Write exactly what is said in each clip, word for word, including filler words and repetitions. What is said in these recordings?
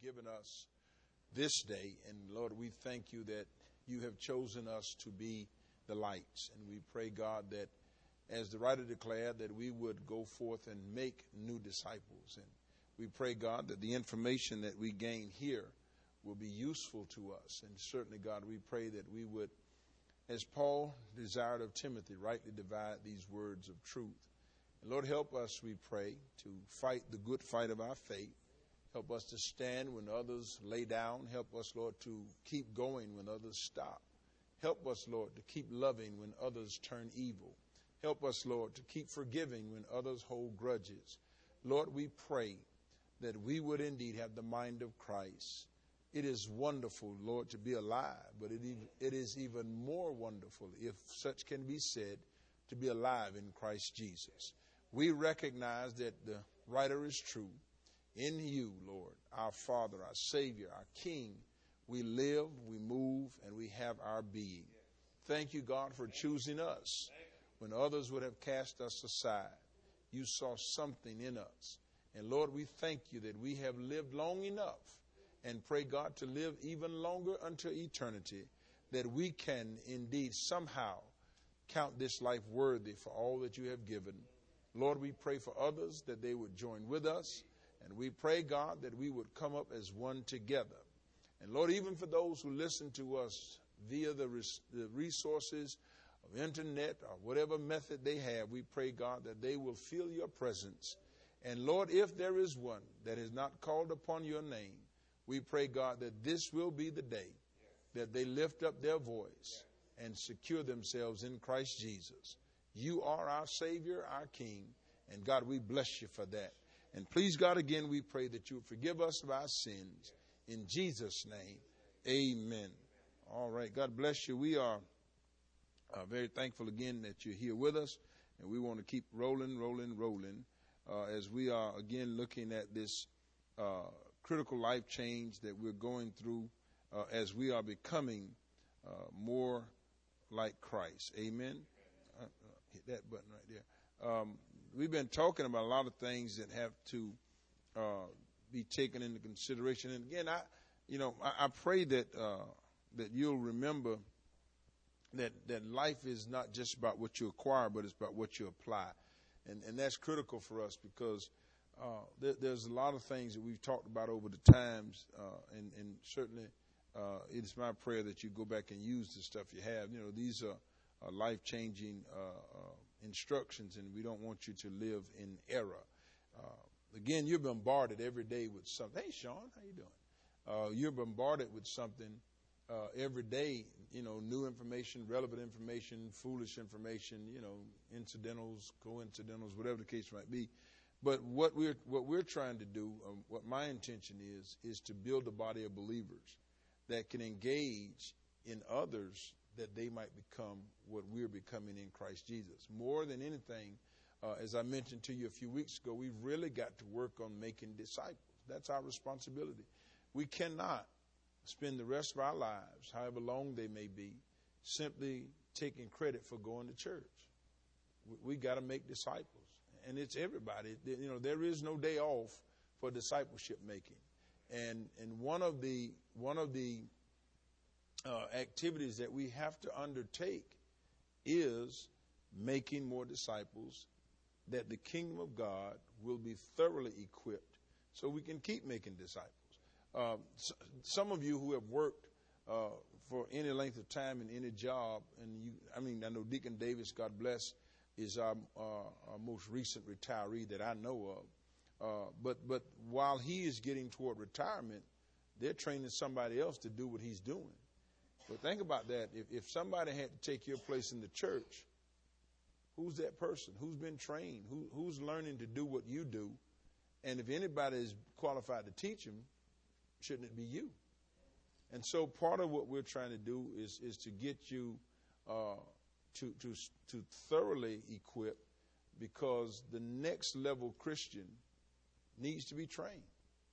given us this day. And Lord, we thank you that you have chosen us to be the lights. And we pray, God, that as the writer declared, that we would go forth and make new disciples. And we pray, God, that the information that we gain here will be useful to us. And certainly, God, we pray that we would, as Paul desired of Timothy, rightly divide these words of truth. And Lord, help us, we pray, to fight the good fight of our faith. Help us to stand when others lay down. Help us, Lord, to keep going when others stop. Help us, Lord, to keep loving when others turn evil. Help us, Lord, to keep forgiving when others hold grudges. Lord, we pray that we would indeed have the mind of Christ. It is wonderful, Lord, to be alive, but it, it is even more wonderful, if such can be said, to be alive in Christ Jesus. We recognize that the writer is true. In you, Lord, our Father, our Savior, our King, we live, we move, and we have our being. Thank you, God, for choosing us. When others would have cast us aside, you saw something in us. And Lord, we thank you that we have lived long enough, and pray, God, to live even longer unto eternity, that we can indeed somehow count this life worthy for all that you have given. Lord, we pray for others that they would join with us. And we pray, God, that we would come up as one together. And Lord, even for those who listen to us via the, res- the resources of internet or whatever method they have, we pray, God, that they will feel your presence. And Lord, if there is one that has not called upon your name, we pray, God, that this will be the day that they lift up their voice and secure themselves in Christ Jesus. You are our Savior, our King, and God, we bless you for that. And please, God, again, we pray that you would forgive us of our sins. In Jesus' name, amen. All right, God bless you. We are uh, very thankful again that you're here with us, and we want to keep rolling, rolling, rolling uh, as we are, again, looking at this uh, critical life change that we're going through uh, as we are becoming uh, more like Christ. Amen. Uh, uh, hit that button right there. Um, We've been talking about a lot of things that have to uh, be taken into consideration. And again, I, you know, I, I pray that uh, that you'll remember that that life is not just about what you acquire, but it's about what you apply, and and that's critical for us because uh, there, there's a lot of things that we've talked about over the times, uh, and and certainly uh, it's my prayer that you go back and use the stuff you have. You know, these are, are life-changing Uh, uh, instructions, and we don't want you to live in error. Uh, again, you're bombarded every day with something. Hey, Sean, how you doing? Uh, you're bombarded with something uh, every day, you know, new information, relevant information, foolish information, you know, incidentals, coincidentals, whatever the case might be. But what we're what we're trying to do, um, what my intention is, is to build a body of believers that can engage in others that they might become what we're becoming in Christ Jesus. More than anything, uh, as I mentioned to you a few weeks ago, we've really got to work on making disciples. That's our responsibility. We cannot spend the rest of our lives, however long they may be, simply taking credit for going to church. We, we got to make disciples. And it's everybody. You know, there is no day off for discipleship making. And and one of the one of the Uh, activities that we have to undertake is making more disciples, that the kingdom of God will be thoroughly equipped so we can keep making disciples. Uh, so, some of you who have worked uh, for any length of time in any job, and you, I mean, I know Deacon Davis, God bless, is our, uh, our most recent retiree that I know of. Uh, but but while he is getting toward retirement, they're training somebody else to do what he's doing. But think about that. If, if somebody had to take your place in the church, who's that person? Who's been trained? Who, who's learning to do what you do? And if anybody is qualified to teach them, shouldn't it be you? And so part of what we're trying to do is, is to get you uh, to, to, to thoroughly equip, because the next level Christian needs to be trained.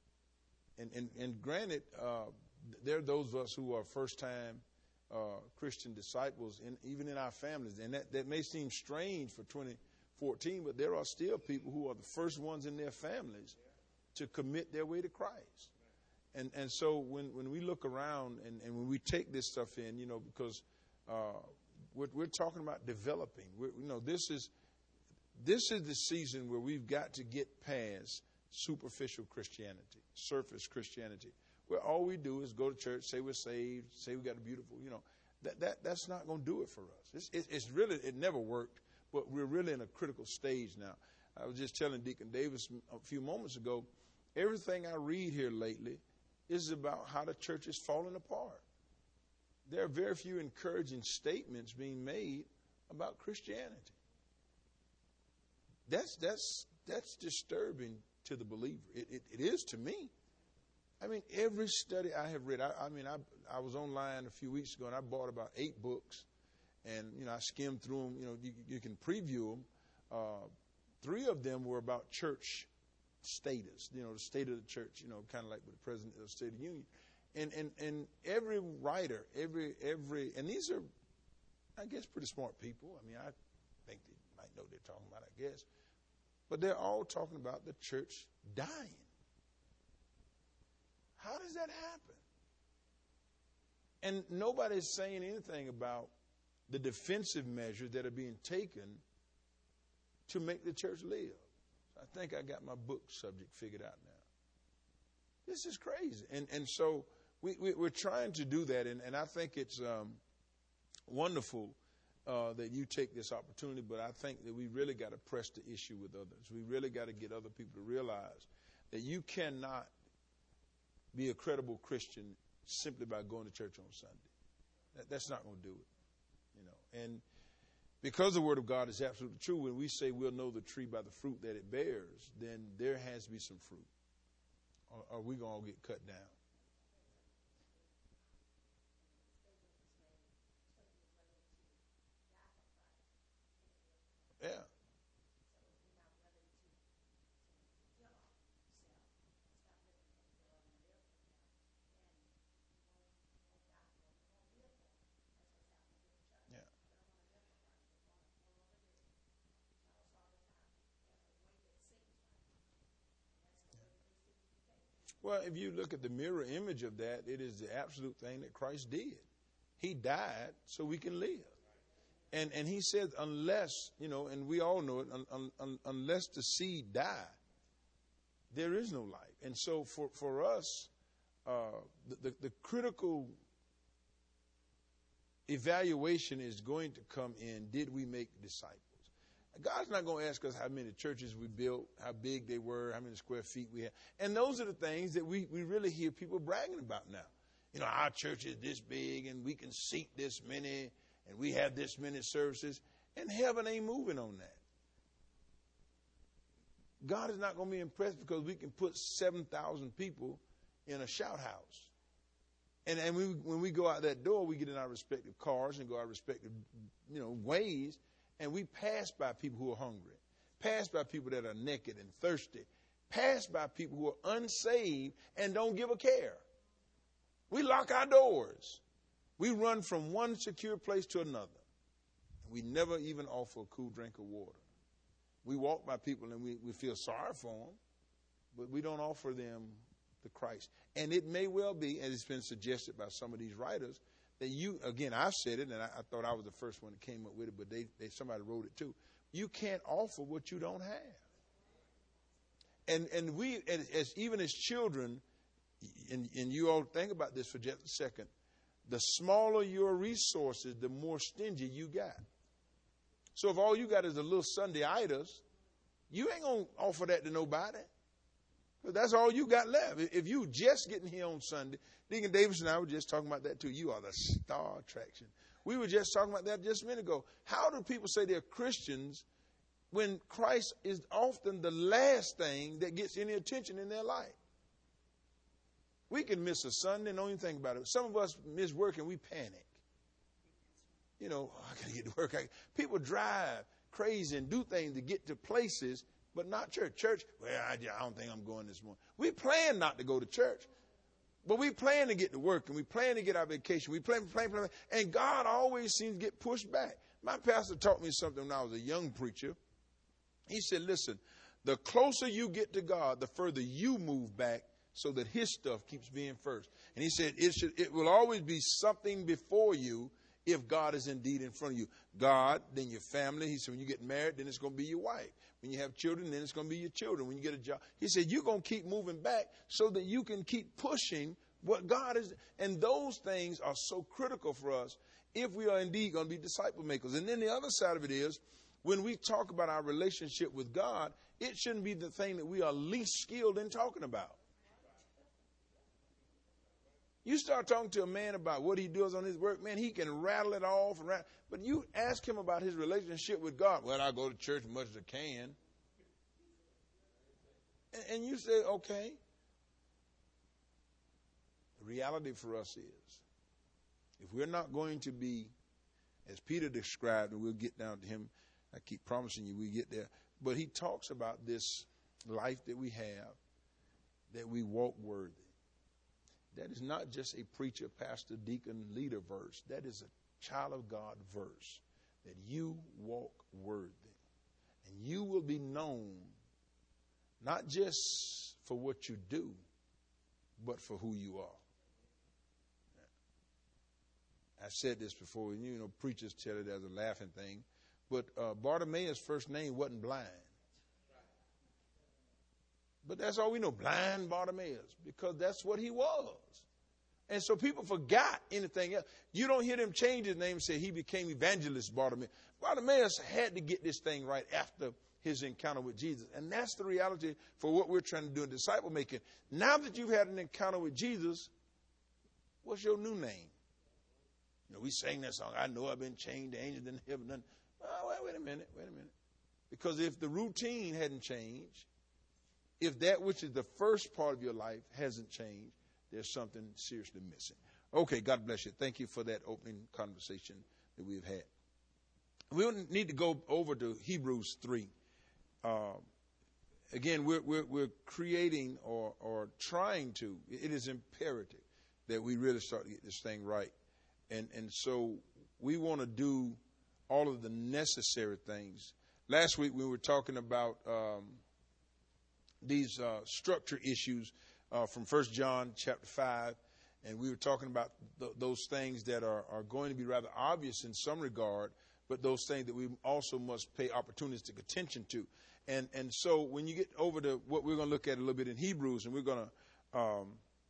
And, and, and granted, uh, there are those of us who are first-time uh, Christian disciples, in, even in our families. And that, that may seem strange for twenty fourteen, but there are still people who are the first ones in their families to commit their way to Christ. And and so when, when we look around and, and when we take this stuff in, you know, because uh, we're, we're talking about developing. We're, you know, this is this is the season where we've got to get past superficial Christianity, surface Christianity, where all we do is go to church, say we're saved, say we got a beautiful, you know, that that that's not going to do it for us. It's, it, it's really, it never worked, but we're really in a critical stage now. I was just telling Deacon Davis a few moments ago, everything I read here lately is about how the church is falling apart. There are very few encouraging statements being made about Christianity. That's that's that's disturbing to the believer. It, it, it is to me. I mean, every study I have read, I, I mean, I I was online a few weeks ago and I bought about eight books, and you know I skimmed through them. You know, you, you can preview them. Uh, three of them were about church status. You know, the state of the church. You know, kind of like with the president of the State of the Union, and and and every writer, every every, and these are, I guess, pretty smart people. I mean, I think they might know what they're talking about, I guess, but they're all talking about the church dying. How does that happen? And nobody's saying anything about the defensive measures that are being taken to make the church live. I think I got my book subject figured out now. This is crazy. And and so we, we, we're trying to do that, and, and I think it's um, wonderful uh, that you take this opportunity, but I think that we really got to press the issue with others. We really got to get other people to realize that you cannot be a credible Christian simply by going to church on Sunday. That, that's not going to do it, you know. And because the Word of God is absolutely true, when we say we'll know the tree by the fruit that it bears, then there has to be some fruit, or, or we're going to all get cut down. Yeah. Well, if you look at the mirror image of that, it is the absolute thing that Christ did. He died so we can live. And and he said, unless, you know, and we all know it, un, un, un, unless the seed die, there is no life. And so for, for us, uh, the, the, the critical evaluation is going to come in, did we make disciples? God's not going to ask us how many churches we built, how big they were, how many square feet we had. And those are the things that we, we really hear people bragging about now. You know, our church is this big and we can seat this many and we have this many services. And heaven ain't moving on that. God is not going to be impressed because we can put seven thousand people in a shout house. And, and we, when we go out that door, we get in our respective cars and go our respective, you know, ways. And we pass by people who are hungry, pass by people that are naked and thirsty, pass by people who are unsaved and don't give a care. We lock our doors. We run from one secure place to another. We never even offer a cool drink of water. We walk by people and we, we feel sorry for them, but we don't offer them the Christ. And it may well be, and it's been suggested by some of these writers, that you, again, I've said it, and I, I thought I was the first one that came up with it, but they, they somebody wrote it too. You can't offer what you don't have. And and we, as, as even as children, and, and you all think about this for just a second, the smaller your resources, the more stingy you got. So if all you got is a little Sunday itis, you ain't going to offer that to nobody. But that's all you got left. If you just getting here on Sunday, Deacon Davis and I were just talking about that too. You are the star attraction. We were just talking about that just a minute ago. How do people say they're Christians when Christ is often the last thing that gets any attention in their life? We can miss a Sunday and don't even think about it. Some of us miss work and we panic. You know, oh, I got to get to work. I, people drive crazy and do things to get to places, but not church. Church, well, I, I don't think I'm going this morning. We plan not to go to church, but we plan to get to work and we plan to get our vacation. We plan, plan, plan, and God always seems to get pushed back. My pastor taught me something when I was a young preacher. He said, listen, the closer you get to God, the further you move back so that his stuff keeps being first. And he said it should, it will always be something before you if God is indeed in front of you. God, then your family. He said when you get married, then it's going to be your wife. When you have children, then it's going to be your children. When you get a job, he said you're going to keep moving back so that you can keep pushing what God is. And those things are so critical for us if we are indeed going to be disciple makers. And then the other side of it is, when we talk about our relationship with God, it shouldn't be the thing that we are least skilled in talking about. You start talking to a man about what he does on his work, man, he can rattle it off. And rattle, but you ask him about his relationship with God. Well, I go to church as much as I can. And, and you say, okay. The reality for us is, if we're not going to be, as Peter described, and we'll get down to him, I keep promising you we get there, but he talks about this life that we have, that we walk worthy. That is not just a preacher, pastor, deacon, leader verse. That is a child of God verse, that you walk worthy. And you will be known not just for what you do, but for who you are. I've said this before, and you know, preachers tell it as a laughing thing, but uh, Bartimaeus' first name wasn't blind. But that's all we know, blind Bartimaeus, because that's what he was. And so people forgot anything else. You don't hear them change his name and say he became evangelist Bartimaeus. Bartimaeus had to get this thing right after his encounter with Jesus. And that's the reality for what we're trying to do in disciple making. Now that you've had an encounter with Jesus, what's your new name? You know, we sang that song, I know I've been chained to angels in heaven. Oh, wait, wait a minute, wait a minute. Because if the routine hadn't changed, if that which is the first part of your life hasn't changed, there's something seriously missing. Okay, God bless you. Thank you for that opening conversation that we've had. We need to go over to Hebrews three. Uh, again, we're, we're, we're creating or, or trying to, it is imperative that we really start to get this thing right. And, and so we want to do all of the necessary things. Last week we were talking about um, these uh, structure issues uh, from First John chapter five, and we were talking about th- those things that are, are going to be rather obvious in some regard, but those things that we also must pay opportunistic attention to. And and so when you get over to what we're going to look at a little bit in Hebrews, and we're going to, um,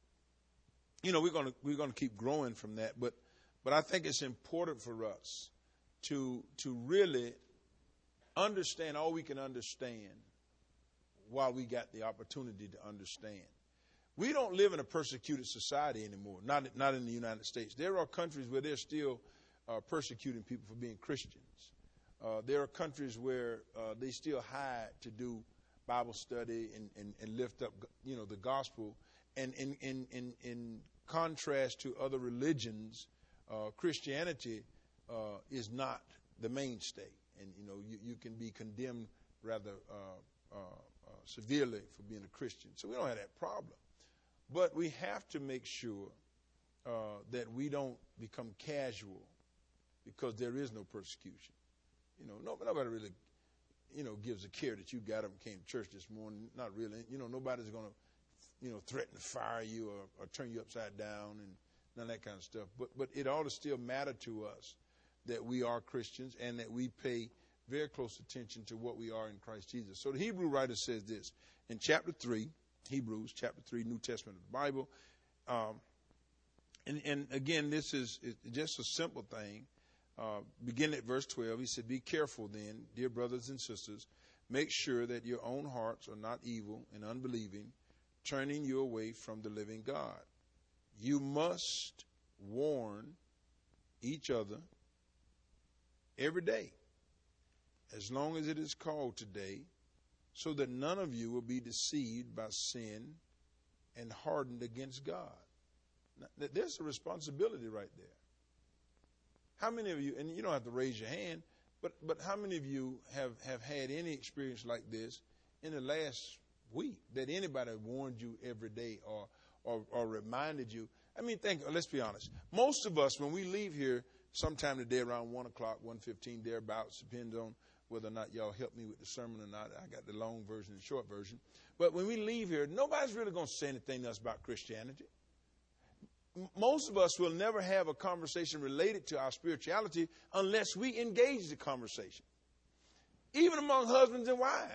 you know, we're going to we're going to keep growing from that. But but I think it's important for us to to really understand all we can understand while we got the opportunity to understand. We don't live in a persecuted society anymore, not, not in the United States. There are countries where they're still uh, persecuting people for being Christians. Uh, there are countries where uh, they still hide to do Bible study and, and, and lift up, you know, the gospel. And in, in, in, in contrast to other religions, uh, Christianity uh, is not the mainstay. And, you know, you, you can be condemned rather uh, uh, uh, severely for being a Christian. So we don't have that problem. But we have to make sure uh, that we don't become casual, because there is no persecution. You know, no, nobody really, you know, gives a care that you got up and came to church this morning. Not really. You know, nobody's going to, you know, threaten to fire you or, or turn you upside down and none of that kind of stuff. But but it ought to still matter to us that we are Christians and that we pay very close attention to what we are in Christ Jesus. So the Hebrew writer says this in chapter three, Hebrews chapter three, New Testament of the Bible. Um, and, and again, this is just a simple thing. Uh, begin at verse twelve. He said, be careful then, dear brothers and sisters, make sure that your own hearts are not evil and unbelieving, turning you away from the living God. You must warn each other every day, as long as it is called today, so that none of you will be deceived by sin and hardened against God. Now, there's a responsibility right there. How many of you, and you don't have to raise your hand, but but how many of you have, have had any experience like this in the last week, that anybody warned you every day or, or, or reminded you? I mean, think, let's be honest. Most of us, when we leave here sometime today around one o'clock, one fifteen, thereabouts, depends on whether or not y'all help me with the sermon or not. I got the long version and the short version. But when we leave here, nobody's really going to say anything else about Christianity. Most of us will never have a conversation related to our spirituality unless we engage the conversation. Even among husbands and wives.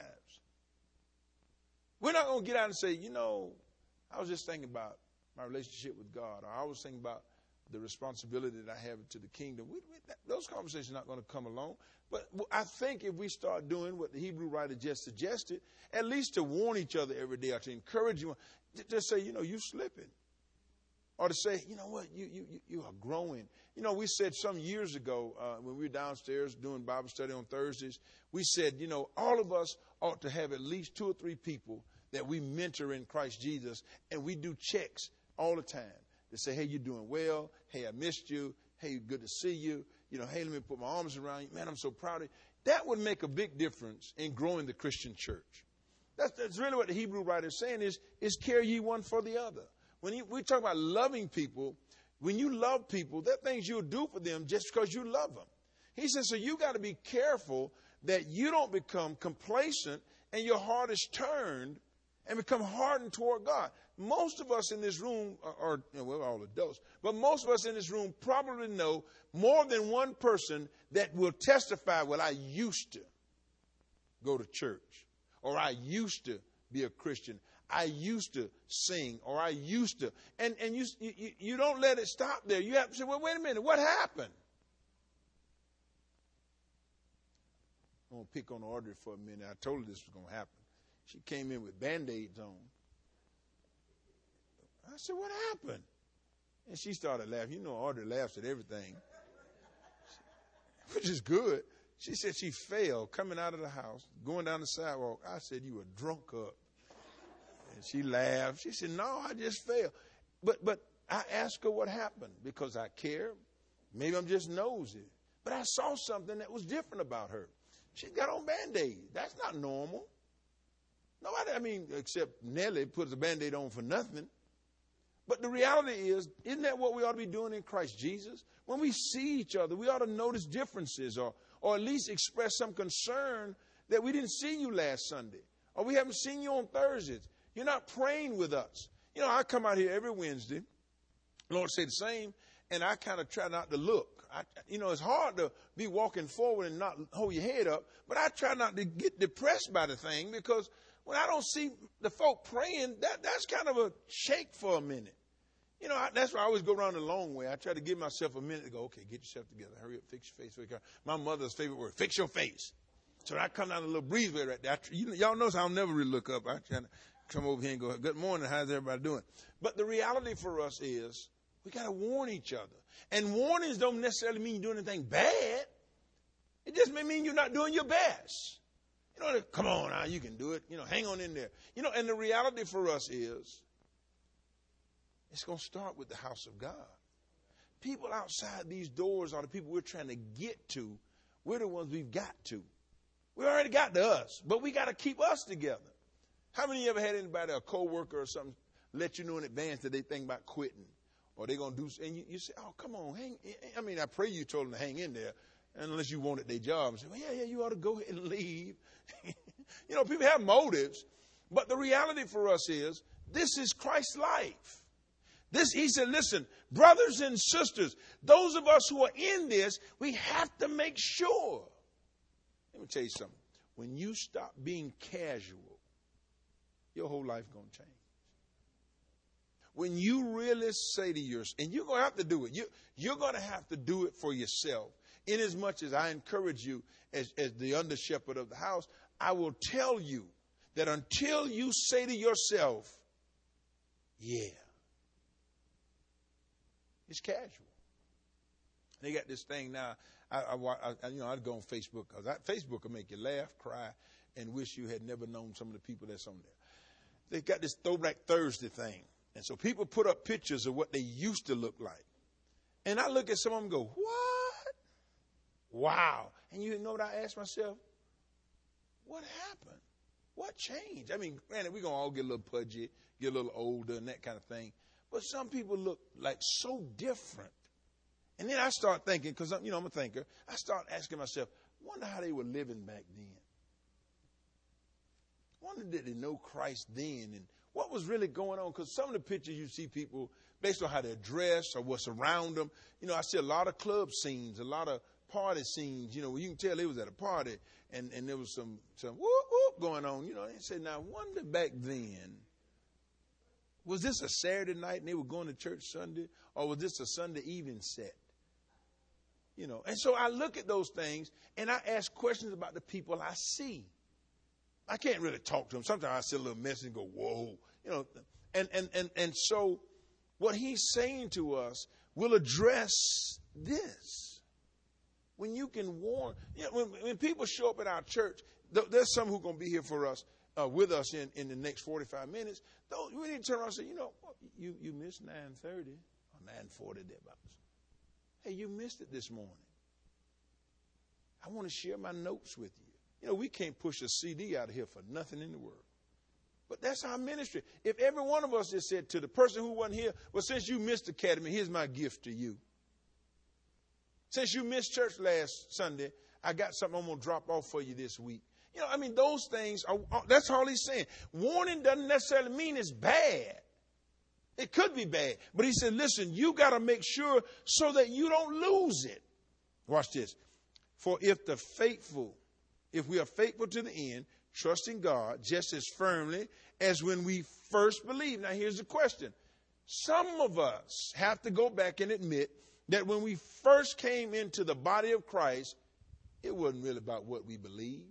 We're not going to get out and say, you know, I was just thinking about my relationship with God, or I was thinking about the responsibility that I have to the kingdom. We, we, that, those conversations are not going to come along. But I think if we start doing what the Hebrew writer just suggested, at least to warn each other every day or to encourage you, to just say, you know, you slipping. Or to say, you know what, you you you are growing. You know, we said some years ago uh, when we were downstairs doing Bible study on Thursdays, we said, you know, all of us ought to have at least two or three people that we mentor in Christ Jesus, and we do checks all the time to say, hey, you're doing well. Hey, I missed you. Hey, good to see you. You know, hey, let me put my arms around you. Man, I'm so proud of you. That would make a big difference in growing the Christian church. That's, that's really what the Hebrew writer is saying is, is care ye one for the other. When you, we talk about loving people, when you love people, there are things you'll do for them just because you love them. He says, so you got to be careful that you don't become complacent and your heart is turned and become hardened toward God. Most of us in this room are, are you know, we're all adults, but most of us in this room probably know more than one person that will testify, well, I used to go to church, or I used to be a Christian. I used to sing, or I used to. And, and you, you, you don't let it stop there. You have to say, well, wait a minute, what happened? I'm going to pick on Audrey for a minute. I told her this was going to happen. She came in with Band-Aids on. I said, what happened? And she started laughing. You know, Audrey laughs at everything, which is good. She said she fell coming out of the house, going down the sidewalk. I said, you were drunk up. And she laughed. She said, no, I just fell. But but I asked her what happened because I care. Maybe I'm just nosy. But I saw something that was different about her. She got on Band-Aids. That's not normal. Nobody, I mean, except Nellie puts a Band-Aid on for nothing. But the reality is, isn't that what we ought to be doing in Christ Jesus? When we see each other, we ought to notice differences or, or at least express some concern that we didn't see you last Sunday or we haven't seen you on Thursdays. You're not praying with us. You know, I come out here every Wednesday. The Lord say the same, and I kind of try not to look. I, you know, it's hard to be walking forward and not hold your head up, but I try not to get depressed by the thing because when I don't see the folk praying, that, that's kind of a shake for a minute. You know, I, that's why I always go around the long way. I try to give myself a minute to go, okay, get yourself together. Hurry up, fix your face. My mother's favorite word, fix your face. So I come down a little breezeway right there. I, you, y'all notice I'll never really look up. I try to come over here and go, good morning, how's everybody doing? But the reality for us is we got to warn each other. And warnings don't necessarily mean you're doing anything bad. It just may mean you're not doing your best. You know, come on now, you can do it. You know, hang on in there. You know, and the reality for us is it's going to start with the house of God. People outside these doors are the people we're trying to get to. We're the ones we've got to. We already got to us, but we got to keep us together. How many of you ever had anybody, a coworker or something, let you know in advance that they think about quitting or they're going to do, and you, you say, oh, come on, hang. I mean, I pray you told them to hang in there, unless you wanted their job. And say, well, yeah, yeah, you ought to go ahead and leave. You know, people have motives, but the reality for us is this is Christ's life. This, he said, listen, brothers and sisters, those of us who are in this, we have to make sure. Let me tell you something. When you stop being casual, your whole life going to change. When you really say to yourself, and you're going to have to do it. You, you're going to have to do it for yourself. Inasmuch as I encourage you as, as the under shepherd of the house, I will tell you that until you say to yourself, yeah, it's casual. They got this thing now. I, I, I you know, I'd go on Facebook because Facebook will make you laugh, cry, and wish you had never known some of the people that's on there. They got this Throwback Thursday thing, and so people put up pictures of what they used to look like. And I look at some of them and go, what? Wow. And you know what I ask myself? What happened? What changed? I mean, granted, we're going to all get a little pudgy, get a little older and that kind of thing. But some people look like so different. And then I start thinking, because, you know, I'm a thinker. I start asking myself, Wonder how they were living back then. Wonder did they know Christ then and what was really going on? Because some of the pictures you see people based on how they're dressed or what's around them. You know, I see a lot of club scenes, a lot of party scenes. You know, you can tell they was at a party and, and there was some, some whoop, whoop going on. You know, they said, now, I wonder back then, was this a Saturday night and they were going to church Sunday? Or was this a Sunday evening set? You know, and so I look at those things and I ask questions about the people I see. I can't really talk to them. Sometimes I see a little message and go, whoa, you know, and, and, and, and so what he's saying to us will address this. When you can warn, you know, when, when people show up at our church, th- there's some who are going to be here for us, uh, with us in, in the next forty-five minutes. Those, we need to turn around and say, you know, you, you missed nine thirty or nine forty. Hey, you missed it this morning. I want to share my notes with you. You know, we can't push a C D out of here for nothing in the world. But that's our ministry. If every one of us just said to the person who wasn't here, well, since you missed Academy, here's my gift to you. Since you missed church last Sunday, I got something I'm going to drop off for you this week. You know, I mean, those things, are, that's all he's saying. Warning doesn't necessarily mean it's bad. It could be bad. But he said, listen, you got to make sure so that you don't lose it. Watch this. For if the faithful, if we are faithful to the end, trusting God just as firmly as when we first believed. Now, here's the question. Some of us have to go back and admit that when we first came into the body of Christ, it wasn't really about what we believed.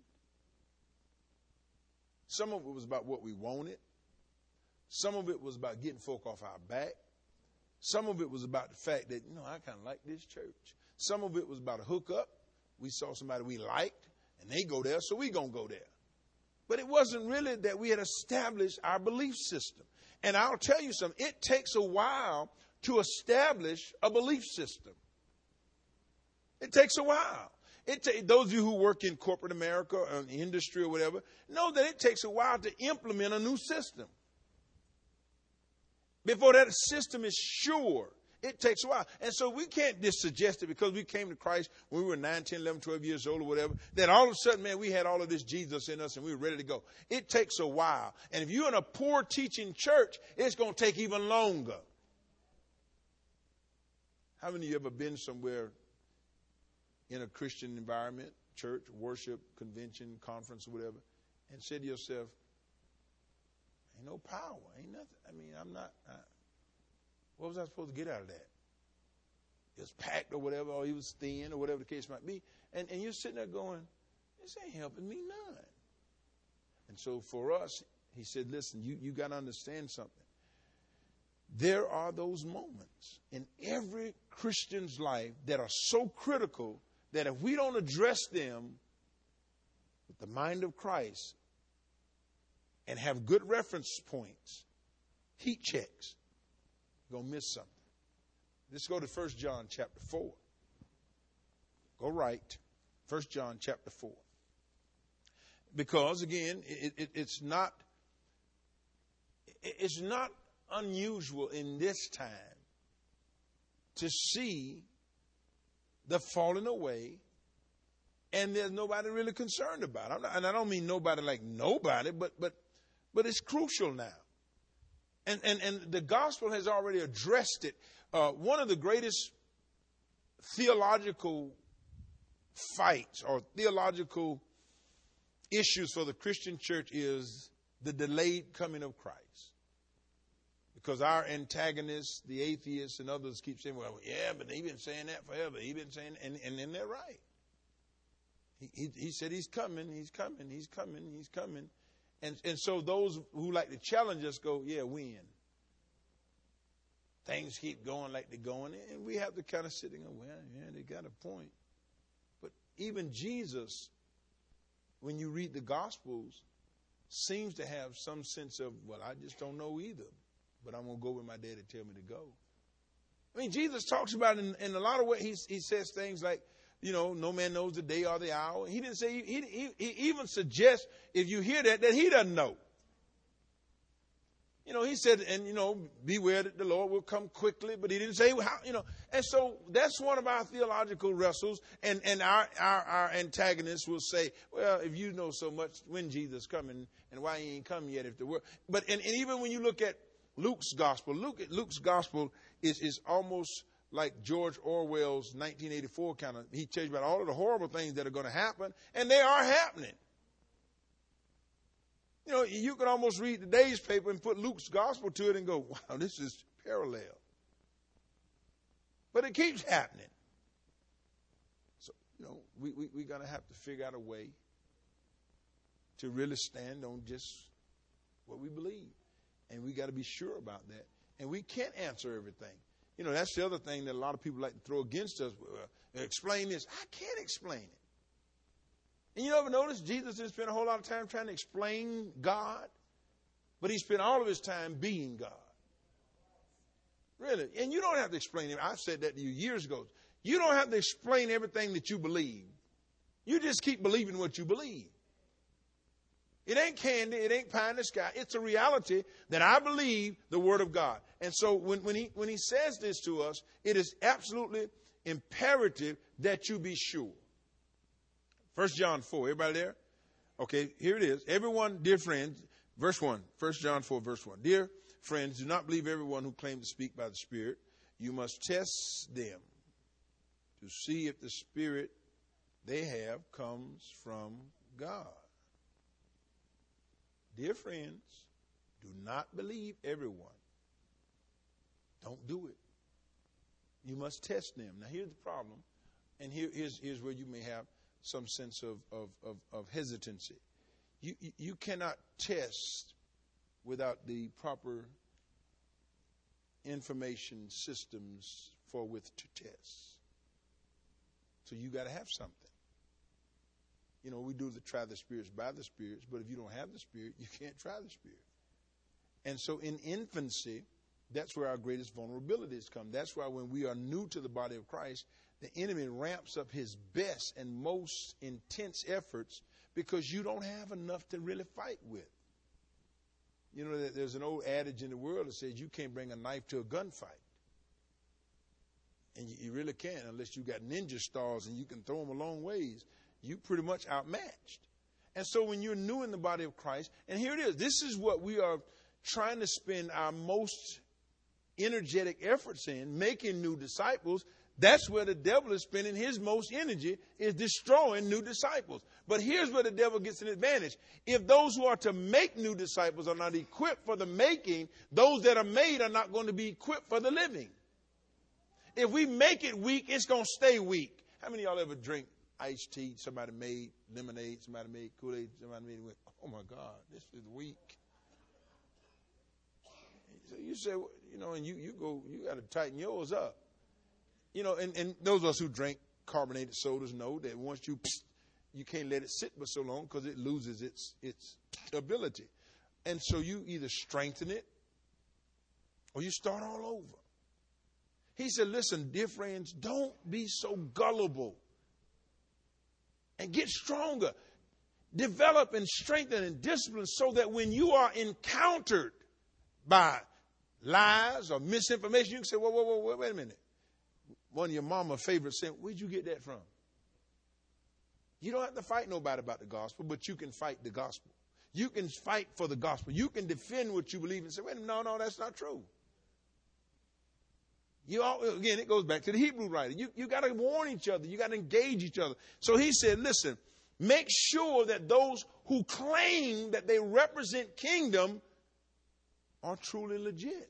Some of it was about what we wanted. Some of it was about getting folk off our back. Some of it was about the fact that, you know, I kind of like this church. Some of it was about a hookup. We saw somebody we liked, and they go there, so we going to go there. But it wasn't really that we had established our belief system. And I'll tell you something, it takes a while to establish a belief system. It takes a while. It ta- those of you who work in corporate America or in industry or whatever, know that it takes a while to implement a new system. Before that system is sure, it takes a while. And so we can't just suggest that because we came to Christ when we were nine, ten, eleven, twelve years old or whatever, that all of a sudden, man, we had all of this Jesus in us and we were ready to go. It takes a while. And if you're in a poor teaching church, it's going to take even longer. How many of you ever been somewhere in a Christian environment, church, worship, convention, conference, or whatever, and said to yourself, ain't no power, ain't nothing. I mean, I'm not, I, what was I supposed to get out of that? It was packed or whatever, or he was thin or whatever the case might be. And, and you're sitting there going, this ain't helping me none. And so for us, he said, listen, you, you got to understand something. There are those moments in every Christian's life that are so critical that if we don't address them with the mind of Christ and have good reference points, heat checks, you're going to miss something. Let's go to First John chapter four. Go right. First John chapter four. Because, again, it, it, it's not, it's not unusual in this time to see the falling away and there's nobody really concerned about it. Not, and I don't mean nobody like nobody, but but but it's crucial now. And and, and the gospel has already addressed it. Uh, one of the greatest theological fights or theological issues for the Christian church is the delayed coming of Christ. Because our antagonists, the atheists and others keep saying, well, yeah, but they've been saying that forever. He's been saying, and, and then they're right. He, he, he said he's coming, he's coming, he's coming, he's coming. And, and so those who like to challenge us go, yeah, when? Things keep going like they're going. And we have to kind of sit and go, well, yeah, they got a point. But even Jesus, when you read the Gospels, seems to have some sense of, well, I just don't know either. But I'm going to go where my daddy tell me to go. I mean, Jesus talks about it in, in a lot of ways. He, he says things like, you know, no man knows the day or the hour. He didn't say, he, he, he even suggests, if you hear that, that he doesn't know. You know, he said, and, you know, beware that the Lord will come quickly, but he didn't say how, you know. And so that's one of our theological wrestles. And, and our, our, our antagonists will say, well, if you know so much, when Jesus coming and why he ain't come yet if the word. But, and, and even when you look at Luke's gospel, Luke, Luke's gospel is, is almost like George Orwell's nineteen eighty-four kind of. He tells you about all of the horrible things that are going to happen, and they are happening. You know, you could almost read today's paper and put Luke's gospel to it and go, wow, this is parallel. But it keeps happening. So, you know, we, we, we're going to have to figure out a way to really stand on just what we believe. And we got to be sure about that. And we can't answer everything. You know, that's the other thing that a lot of people like to throw against us. Uh, explain this. I can't explain it. And you ever notice Jesus didn't spend a whole lot of time trying to explain God, but he spent all of his time being God. Really. And you don't have to explain it. I said that to you years ago. You don't have to explain everything that you believe. You just keep believing what you believe. It ain't candy. It ain't pie in the sky. It's a reality that I believe the Word of God. And so when, when he, when he says this to us, it is absolutely imperative that you be sure. First John four, everybody there? Okay, here it is. Everyone, dear friends, verse one, First John four, verse one. Dear friends, do not believe everyone who claims to speak by the Spirit. You must test them to see if the Spirit they have comes from God. Dear friends, do not believe everyone. Don't do it. You must test them. Now, here's the problem, and here, here's, here's where you may have some sense of, of, of, of hesitancy. You, you, you cannot test without the proper information systems for which to test. So you got to have something. You know, we do the try the spirits by the spirits, but if you don't have the Spirit, you can't try the Spirit. And so in infancy, that's where our greatest vulnerabilities come. That's why when we are new to the body of Christ, the enemy ramps up his best and most intense efforts because you don't have enough to really fight with. You know, there's an old adage in the world that says you can't bring a knife to a gunfight. And you, you really can't unless you got ninja stars and you can throw them a long ways. You pretty much outmatched. And so when you're new in the body of Christ, and here it is, this is what we are trying to spend our most energetic efforts in, making new disciples. That's where the devil is spending his most energy, is destroying new disciples. But here's where the devil gets an advantage. If those who are to make new disciples are not equipped for the making, those that are made are not going to be equipped for the living. If we make it weak, it's going to stay weak. How many of y'all ever drink iced tea somebody made, lemonade somebody made, Kool-Aid somebody made, went, oh my God, this is weak. So you say, you know, and you, you go, you got to tighten yours up. You know, and, and those of us who drink carbonated sodas know that once you, you can't let it sit for so long because it loses its its ability. And so you either strengthen it or you start all over. He said, listen, dear friends, don't be so gullible. And get stronger. Develop and strengthen and discipline so that when you are encountered by lies or misinformation, you can say, whoa, whoa, whoa, wait a minute. One of your mama's favorite saying, where'd you get that from? You don't have to fight nobody about the gospel, but you can fight the gospel. You can fight for the gospel. You can defend what you believe and say, wait a minute, no, no, that's not true. You all, again, it goes back to the Hebrew writer. You, you got to warn each other. You got to engage each other. So he said, listen, make sure that those who claim that they represent kingdom are truly legit.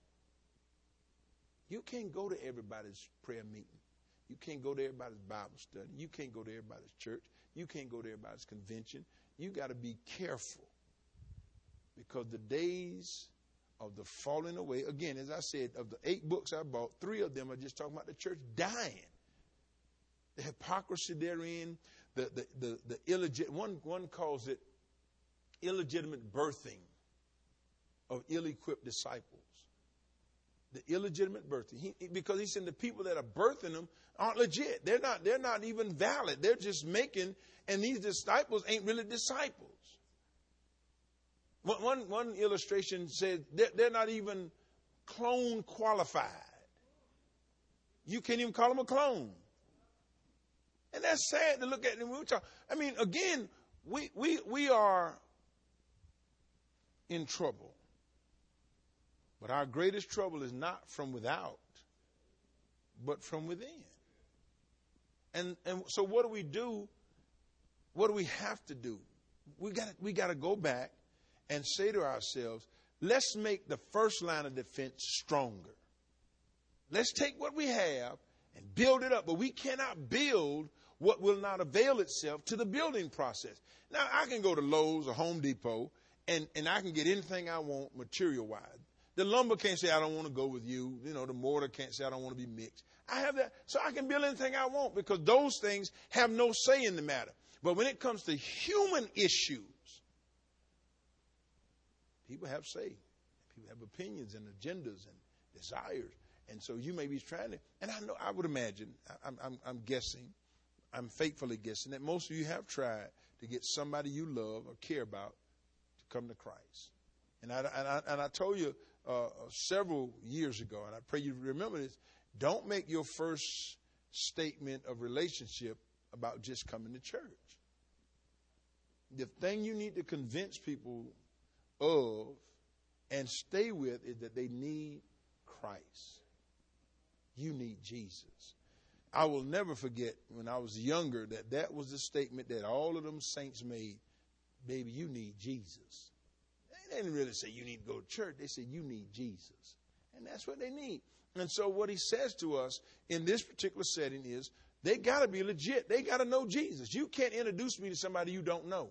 You can't go to everybody's prayer meeting. You can't go to everybody's Bible study. You can't go to everybody's church. You can't go to everybody's convention. You got to be careful because the days of the falling away, again, as I said, of the eight books I bought, three of them are just talking about the church dying. The hypocrisy therein, the the the, the illegit one one calls it illegitimate birthing of ill-equipped disciples. The illegitimate birthing, he, because he said the people that are birthing them aren't legit. They're not. They're not even valid. They're just making, and these disciples ain't really disciples. One, one, one illustration said they're, they're not even clone qualified. You can't even call them a clone. And that's sad to look at. And we talk, I mean, again, we, we, we are in trouble. But our greatest trouble is not from without, but from within. And and so what do we do? What do we have to do? We got we got to go back and say to ourselves, let's make the first line of defense stronger. Let's take what we have and build it up. But we cannot build what will not avail itself to the building process. Now, I can go to Lowe's or Home Depot, and, and I can get anything I want material-wise. The lumber can't say, I don't want to go with you. You know, the mortar can't say, I don't want to be mixed. I have that. So I can build anything I want because those things have no say in the matter. But when it comes to human issues, people have say. People have opinions and agendas and desires. And so you may be trying to, and I know, I would imagine, I'm, I'm, I'm guessing, I'm faithfully guessing that most of you have tried to get somebody you love or care about to come to Christ. And I, and I, and I told you uh, several years ago, and I pray you remember this, don't make your first statement of relationship about just coming to church. The thing you need to convince people of and stay with is that they need Christ. You need Jesus. I will never forget when I was younger that that was the statement that all of them saints made. Baby, you need Jesus. They didn't really say you need to go to church. They said you need Jesus. And that's what they need. And so what he says to us in this particular setting is they got to be legit. They got to know Jesus. You can't introduce me to somebody you don't know.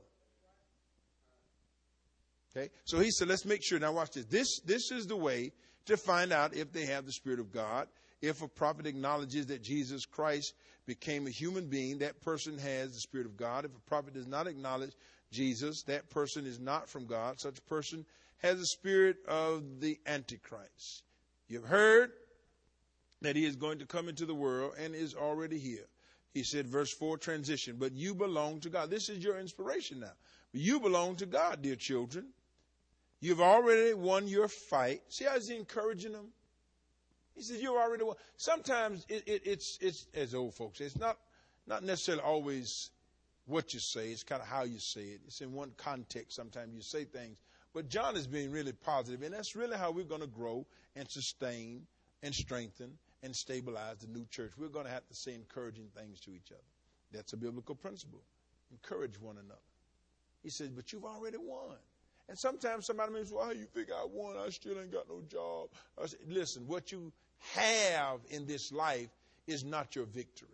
Okay? So he said, let's make sure. Now watch this. This, this is the way to find out if they have the Spirit of God. If a prophet acknowledges that Jesus Christ became a human being, that person has the Spirit of God. If a prophet does not acknowledge Jesus, that person is not from God. Such a person has the spirit of the Antichrist. You've heard that he is going to come into the world and is already here. He said, verse four, transition, but you belong to God. This is your inspiration now. You belong to God, dear children. You've already won your fight. See how he's encouraging them? He says, you've already won. Sometimes it, it, it's, it's, as old folks say, it's not, not necessarily always what you say. It's kind of how you say it. It's in one context. Sometimes you say things. But John is being really positive, and that's really how we're going to grow and sustain and strengthen and stabilize the new church. We're going to have to say encouraging things to each other. That's a biblical principle. Encourage one another. He says, but you've already won. And sometimes somebody may say, well, how you think I won? I still ain't got no job. I say, listen, what you have in this life is not your victory.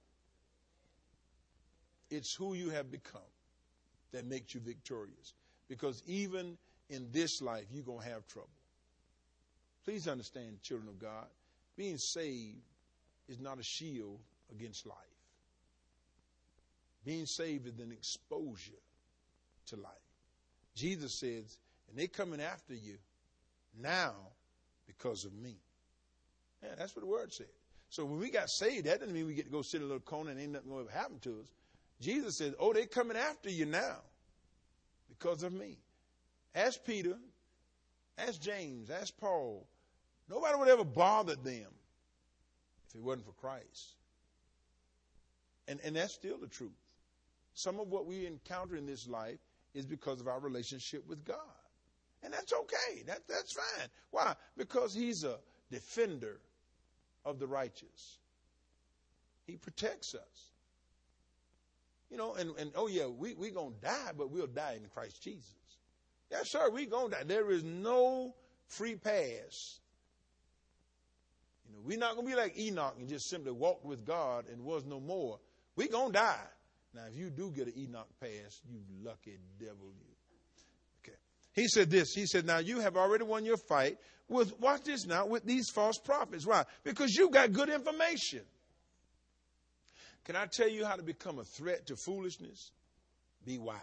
It's who you have become that makes you victorious. Because even in this life, you're going to have trouble. Please understand, children of God, being saved is not a shield against life. Being saved is an exposure to life. Jesus says, and they're coming after you now because of me. Yeah, that's what the word said. So when we got saved, that doesn't mean we get to go sit in a little corner and ain't nothing going to happen to us. Jesus says, oh, they're coming after you now because of me. Ask Peter, ask James, ask Paul. Nobody would ever bother them if it wasn't for Christ. And, and that's still the truth. Some of what we encounter in this life is because of our relationship with God. And that's okay. That, that's fine. Why? Because he's a defender of the righteous. He protects us. You know, and, and oh, yeah, we, we're going to die, but we'll die in Christ Jesus. Yes, sir, we're going to die. There is no free pass. You know, we're not going to be like Enoch and just simply walk with God and was no more. We're going to die. Now, if you do get an Enoch pass, you lucky devil you. Okay. He said this. He said, now you have already won your fight with, watch this now, with these false prophets. Why? Because you got good information. Can I tell you how to become a threat to foolishness? Be wise.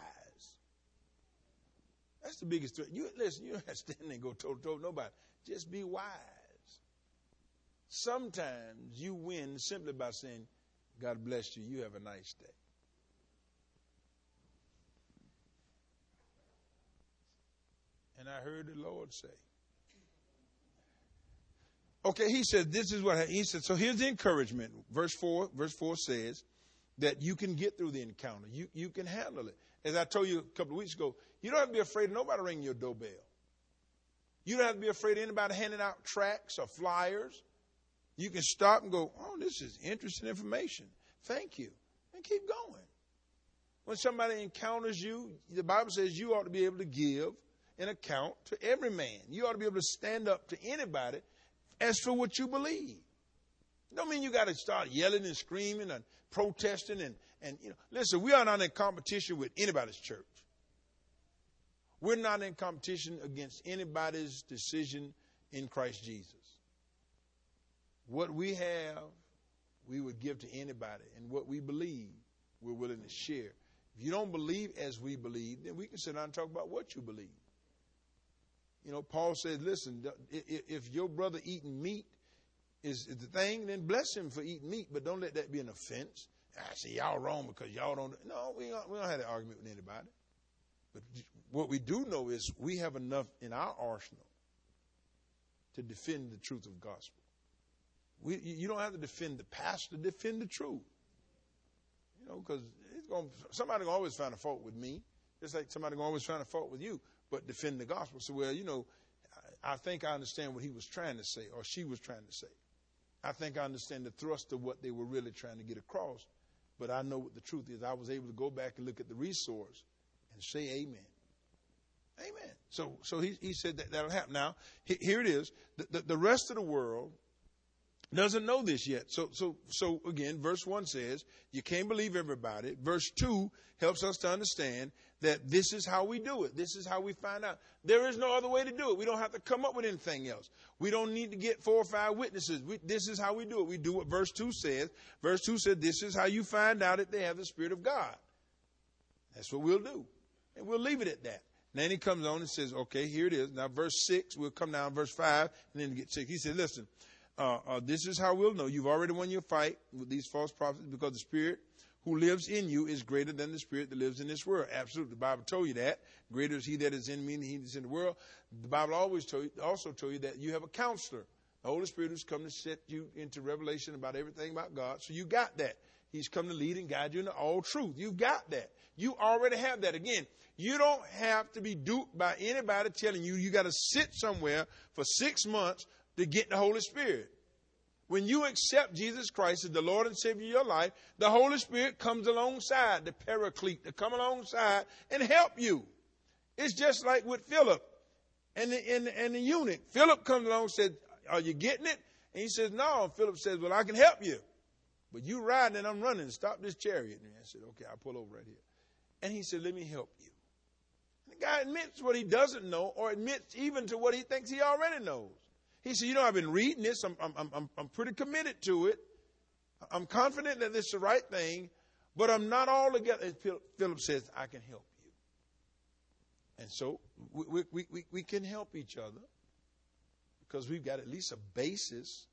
That's the biggest threat. You listen, you don't have to stand there and go toe to toe with nobody. Just be wise. Sometimes you win simply by saying, God bless you. You have a nice day. And I heard the Lord say. Okay, he said, this is what he said. So here's the encouragement. Verse four, verse four says that you can get through the encounter. You, you can handle it. As I told you a couple of weeks ago, you don't have to be afraid of nobody ringing your doorbell. You don't have to be afraid of anybody handing out tracts or flyers. You can stop and go, oh, this is interesting information. Thank you. And keep going. When somebody encounters you, the Bible says you ought to be able to give an account to every man. You ought to be able to stand up to anybody as for what you believe. Don't mean you got to start yelling and screaming and protesting and, and you know. Listen, we are not in competition with anybody's church. We're not in competition against anybody's decision in Christ Jesus. What we have, we would give to anybody. And what we believe, we're willing to share. If you don't believe as we believe, then we can sit down and talk about what you believe. You know, Paul said, listen, if your brother eating meat is the thing, then bless him for eating meat, but don't let that be an offense. I say, y'all wrong because y'all don't. No, we don't, we don't have that argument with anybody. But what we do know is we have enough in our arsenal to defend the truth of gospel. We, you don't have to defend the pastor, defend the truth. You know, because somebody will always find a fault with me, just like somebody will always find a fault with you, but defend the gospel. So, well, you know, I, I think I understand what he was trying to say or she was trying to say. I think I understand the thrust of what they were really trying to get across, but I know what the truth is. I was able to go back and look at the resource and say amen. Amen. So so he, he said that that'll happen. Now, he, here it is. The, the, the rest of the world doesn't know this yet. So, so, so again, verse one says, you can't believe everybody. Verse two helps us to understand that this is how we do it. This is how we find out. There is no other way to do it. We don't have to come up with anything else. We don't need to get four or five witnesses. We, this is how we do it. We do what verse two says. Verse two said, this is how you find out that they have the Spirit of God. That's what we'll do. And we'll leave it at that. Then he comes on and says, okay, here it is. Now, verse six, we'll come down verse five, and then get six. He said, listen, uh, uh, this is how we'll know. You've already won your fight with these false prophets because the Spirit who lives in you is greater than the spirit that lives in this world. Absolutely. The Bible told you that. Greater is he that is in me than he that is in the world. The Bible always told you, also told you that you have a counselor, the Holy Spirit, who's come to set you into revelation about everything about God. So you got that. He's come to lead and guide you into all truth. You've got that. You already have that. Again, you don't have to be duped by anybody telling you you got to sit somewhere for six months to get the Holy Spirit. When you accept Jesus Christ as the Lord and Savior of your life, the Holy Spirit comes alongside, the paraclete, to come alongside and help you. It's just like with Philip and the, and, and the eunuch. Philip comes along and said, are you getting it? And he says, no. And Philip says, well, I can help you. But you riding and I'm running. Stop this chariot. And I said, okay, I'll pull over right here. And he said, let me help you. And the guy admits what he doesn't know or admits even to what he thinks he already knows. He said, you know, I've been reading this. I'm, I'm, I'm, I'm pretty committed to it. I'm confident that this is the right thing, but I'm not all together. Philip says, I can help you. And so we, we, we, we can help each other because we've got at least a basis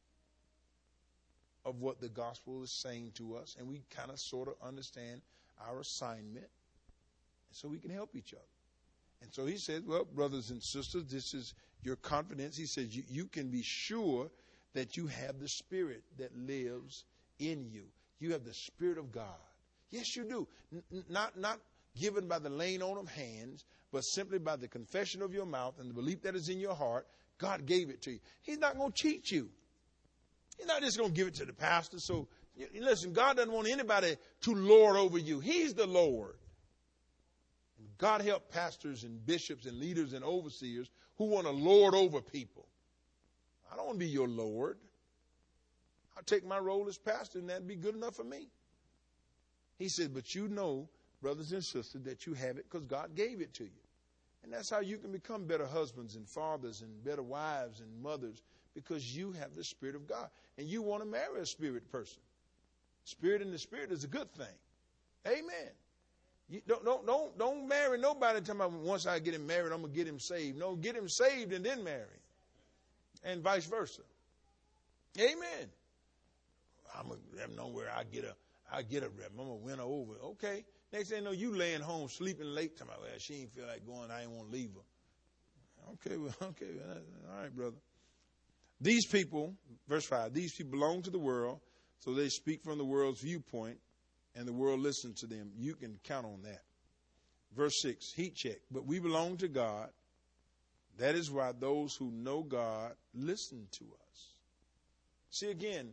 of what the gospel is saying to us, and we kind of sort of understand our assignment, and so we can help each other. And so he said, well, brothers and sisters, this is your confidence. He says you, you can be sure that you have the Spirit that lives in you. You have the Spirit of God. Yes, you do. N- not, not given by the laying on of hands, but simply by the confession of your mouth and the belief that is in your heart. God gave it to you. He's not going to cheat you. He's not just going to give it to the pastor. So, listen, God doesn't want anybody to lord over you. He's the Lord. And God help pastors and bishops and leaders and overseers who want to lord over people. I don't want to be your Lord. I'll take my role as pastor, and that'd be good enough for me. He said, but you know, brothers and sisters, that you have it because God gave it to you. And that's how you can become better husbands and fathers and better wives and mothers, because you have the Spirit of God. And you want to marry a spirit person. Spirit in the Spirit is a good thing. Amen. You don't, don't, don't, don't marry nobody talking about once I get him married, I'm going to get him saved. No, get him saved and then marry. And vice versa. Amen. I'm going to know where I get a, I get a rep. I'm going to win her over. Okay. Next thing you know, you laying home sleeping late. Talking about, well, she ain't feel like going. I ain't want to leave her. Okay, well, okay, all right, brother. These people, verse five, these people belong to the world, so they speak from the world's viewpoint, and the world listens to them. You can count on that. Verse six, heat check. But we belong to God. That is why those who know God listen to us. See, again,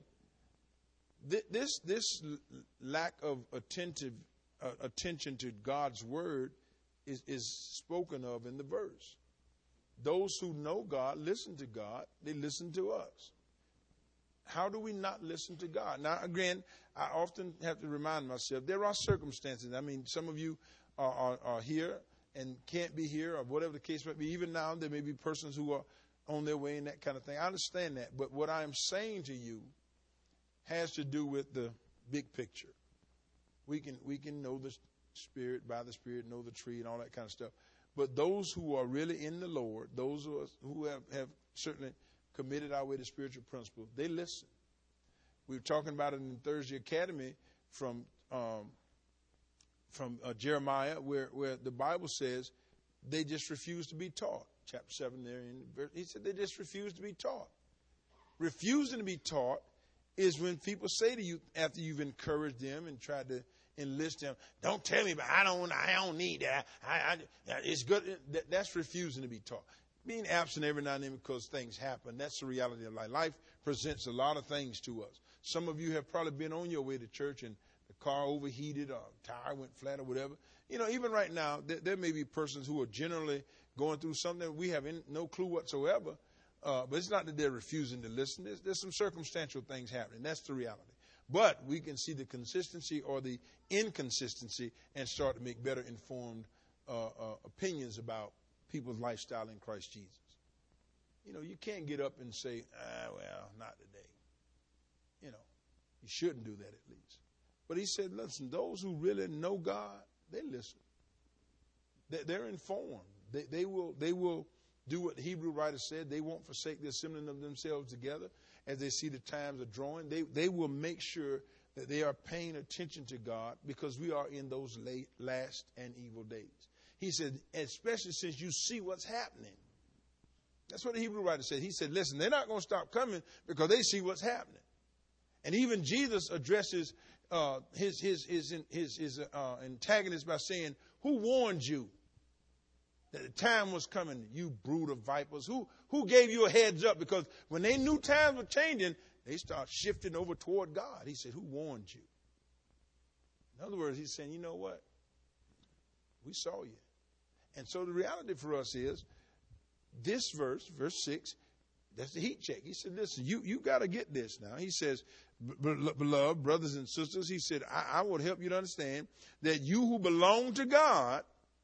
th- this this lack of attentive uh, attention to God's word is, is spoken of in the verse. Those who know God listen to God. They listen to us. How do we not listen to God? Now, again, I often have to remind myself, there are circumstances. I mean, some of you are, are, are here and can't be here, or whatever the case might be. Even now, there may be persons who are on their way and that kind of thing. I understand that. But what I am saying to you has to do with the big picture. We can, we can know the Spirit, by the Spirit, know the tree and all that kind of stuff. But those who are really in the Lord, those who, are, who have, have certainly committed our way to spiritual principles, they listen. We were talking about it in Thursday Academy from um, from uh, Jeremiah, where, where the Bible says they just refuse to be taught. Chapter seven there, in verse, he said they just refuse to be taught. Refusing to be taught is when people say to you, after you've encouraged them and tried to enlist them, don't tell me, but I don't, I don't need that. I, I, it's good. That, that's refusing to be taught. Being absent every now and then because things happen, that's the reality of life. Life presents a lot of things to us. Some of you have probably been on your way to church and the car overheated or tire went flat or whatever. You know, even right now, there, there may be persons who are generally going through something we have in, no clue whatsoever. Uh, but it's not that they're refusing to listen. There's, there's some circumstantial things happening. That's the reality. But we can see the consistency or the inconsistency and start to make better informed uh, uh, opinions about people's lifestyle in Christ Jesus. You know, you can't get up and say, ah, well, not today. You know, you shouldn't do that at least. But he said, listen, those who really know God, they listen. They, they're informed. They, they will, they will do what the Hebrew writer said. They won't forsake the assembling of themselves together as they see the times are drawing. They, they will make sure that they are paying attention to God because we are in those late, last and evil days. He said, especially since you see what's happening. That's what the Hebrew writer said. He said, listen, they're not going to stop coming because they see what's happening. And even Jesus addresses uh, his, his, his, his, his uh, antagonist by saying, who warned you that the time was coming, you brood of vipers? Who, who gave you a heads up? Because when they knew times were changing, they start shifting over toward God. He said, who warned you? In other words, he's saying, you know what? We saw you. And so the reality for us is this verse, verse six, that's the heat check. He said, listen, you, you got to get this now. He says, beloved brothers and sisters, he said, I, I would help you to understand that you who belong to God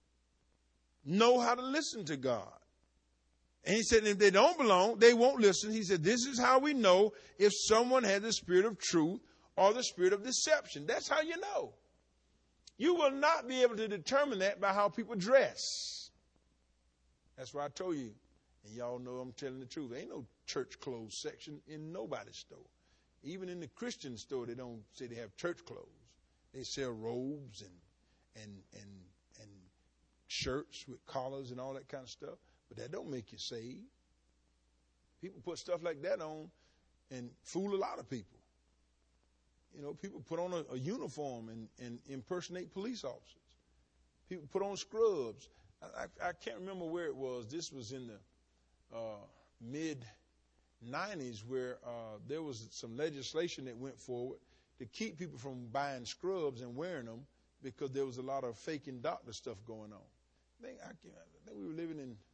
know how to listen to God. And he said, if they don't belong, they won't listen. He said, this is how we know if someone has the spirit of truth or the spirit of deception. That's how you know. You will not be able to determine that by how people dress. That's why I told you, and y'all know I'm telling the truth. There ain't no church clothes section in nobody's store. Even in the Christian store, they don't say they have church clothes. They sell robes and and and and shirts with collars and all that kind of stuff. But that don't make you saved. People put stuff like that on and fool a lot of people. You know, people put on a, a uniform and, and impersonate police officers. People put on scrubs. I, I, I can't remember where it was. This was in the uh, mid nineties where uh, there was some legislation that went forward to keep people from buying scrubs and wearing them because there was a lot of faking doctor stuff going on. I think, I, I think we were living in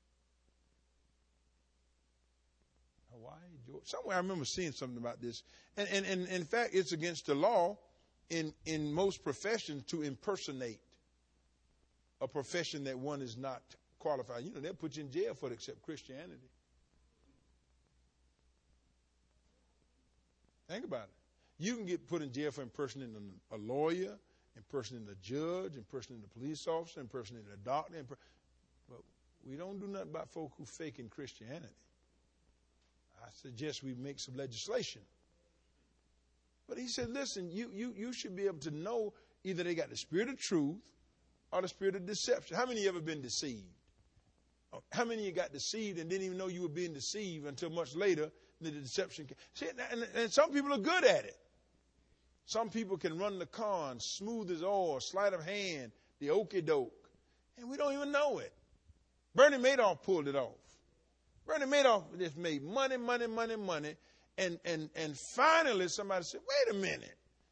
Hawaii, Georgia. Somewhere I remember seeing something about this. And, and, and in fact, it's against the law in, in most professions to impersonate a profession that one is not qualified. You know, they'll put you in jail for it except Christianity. Think about it. You can get put in jail for impersonating a lawyer, impersonating a judge, impersonating a police officer, impersonating a doctor. Imper- but we don't do nothing about folk who fake in Christianity. I suggest we make some legislation. But he said, listen, you, you, you should be able to know either they got the spirit of truth or the spirit of deception. How many of you ever been deceived? How many of you got deceived and didn't even know you were being deceived until much later the deception came? See, and, and some people are good at it. Some people can run the car and smooth as oil, sleight of hand, the okey doke, and we don't even know it. Bernie Madoff pulled it off. Bernie Madoff just made money, money, money, money, and and and finally somebody said, "Wait a minute."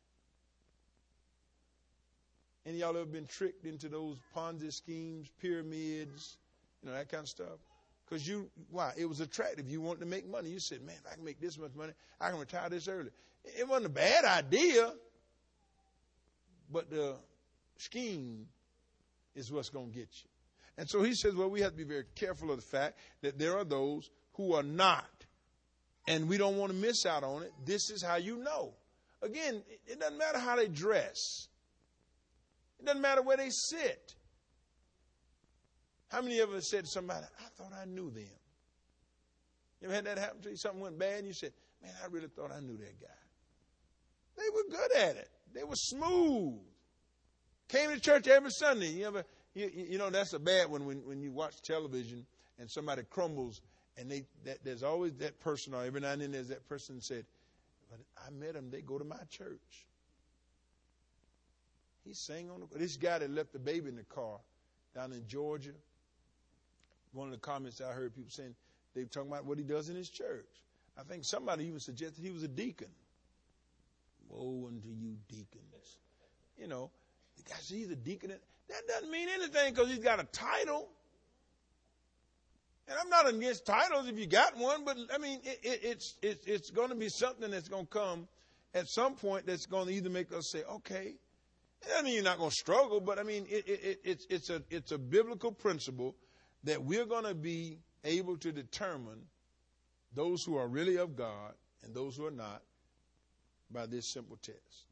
Any of y'all ever been tricked into those Ponzi schemes, pyramids, you know, that kind of stuff? Because you, why? It was attractive. You wanted to make money. You said, man, if I can make this much money, I can retire this early. It wasn't a bad idea, but the scheme is what's going to get you. And so he says, well, we have to be very careful of the fact that there are those who are not, and we don't want to miss out on it. This is how you know. Again, it doesn't matter how they dress. It doesn't matter where they sit. How many of us said to somebody, I thought I knew them? You ever had that happen to you? Something went bad and you said, man, I really thought I knew that guy. They were good at it. They were smooth. Came to church every Sunday. You ever, you, you know, that's a bad one when, when you watch television and somebody crumbles and they that, there's always that person, or every now and then there's that person said, but I met them, they go to my church. He sang on the, this guy that left the baby in the car down in Georgia. One of the comments I heard people saying, they were talking about what he does in his church. I think somebody even suggested he was a deacon. Woe unto you deacons. You know, the guy said he's a deacon. That doesn't mean anything because he's got a title. And I'm not against titles if you got one, but I mean, it, it, it's, it, it's going to be something that's going to come at some point that's going to either make us say, okay, it doesn't mean you're not going to struggle, but I mean, it, it, it, it's, it's, a, it's a biblical principle that we're going to be able to determine those who are really of God and those who are not by this simple test.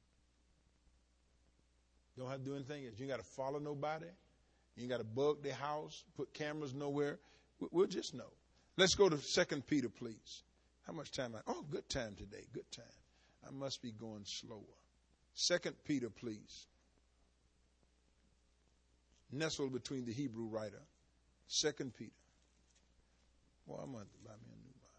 Don't have to do anything else. You ain't got to follow nobody. You ain't got to bug their house, put cameras nowhere. We'll just know. Let's go to Second Peter, please. How much time? I, oh, good time today. Good time. I must be going slower. Second Peter, please. Nestled between the Hebrew writer. Second Peter. Well, I'm going to buy me a new Bible.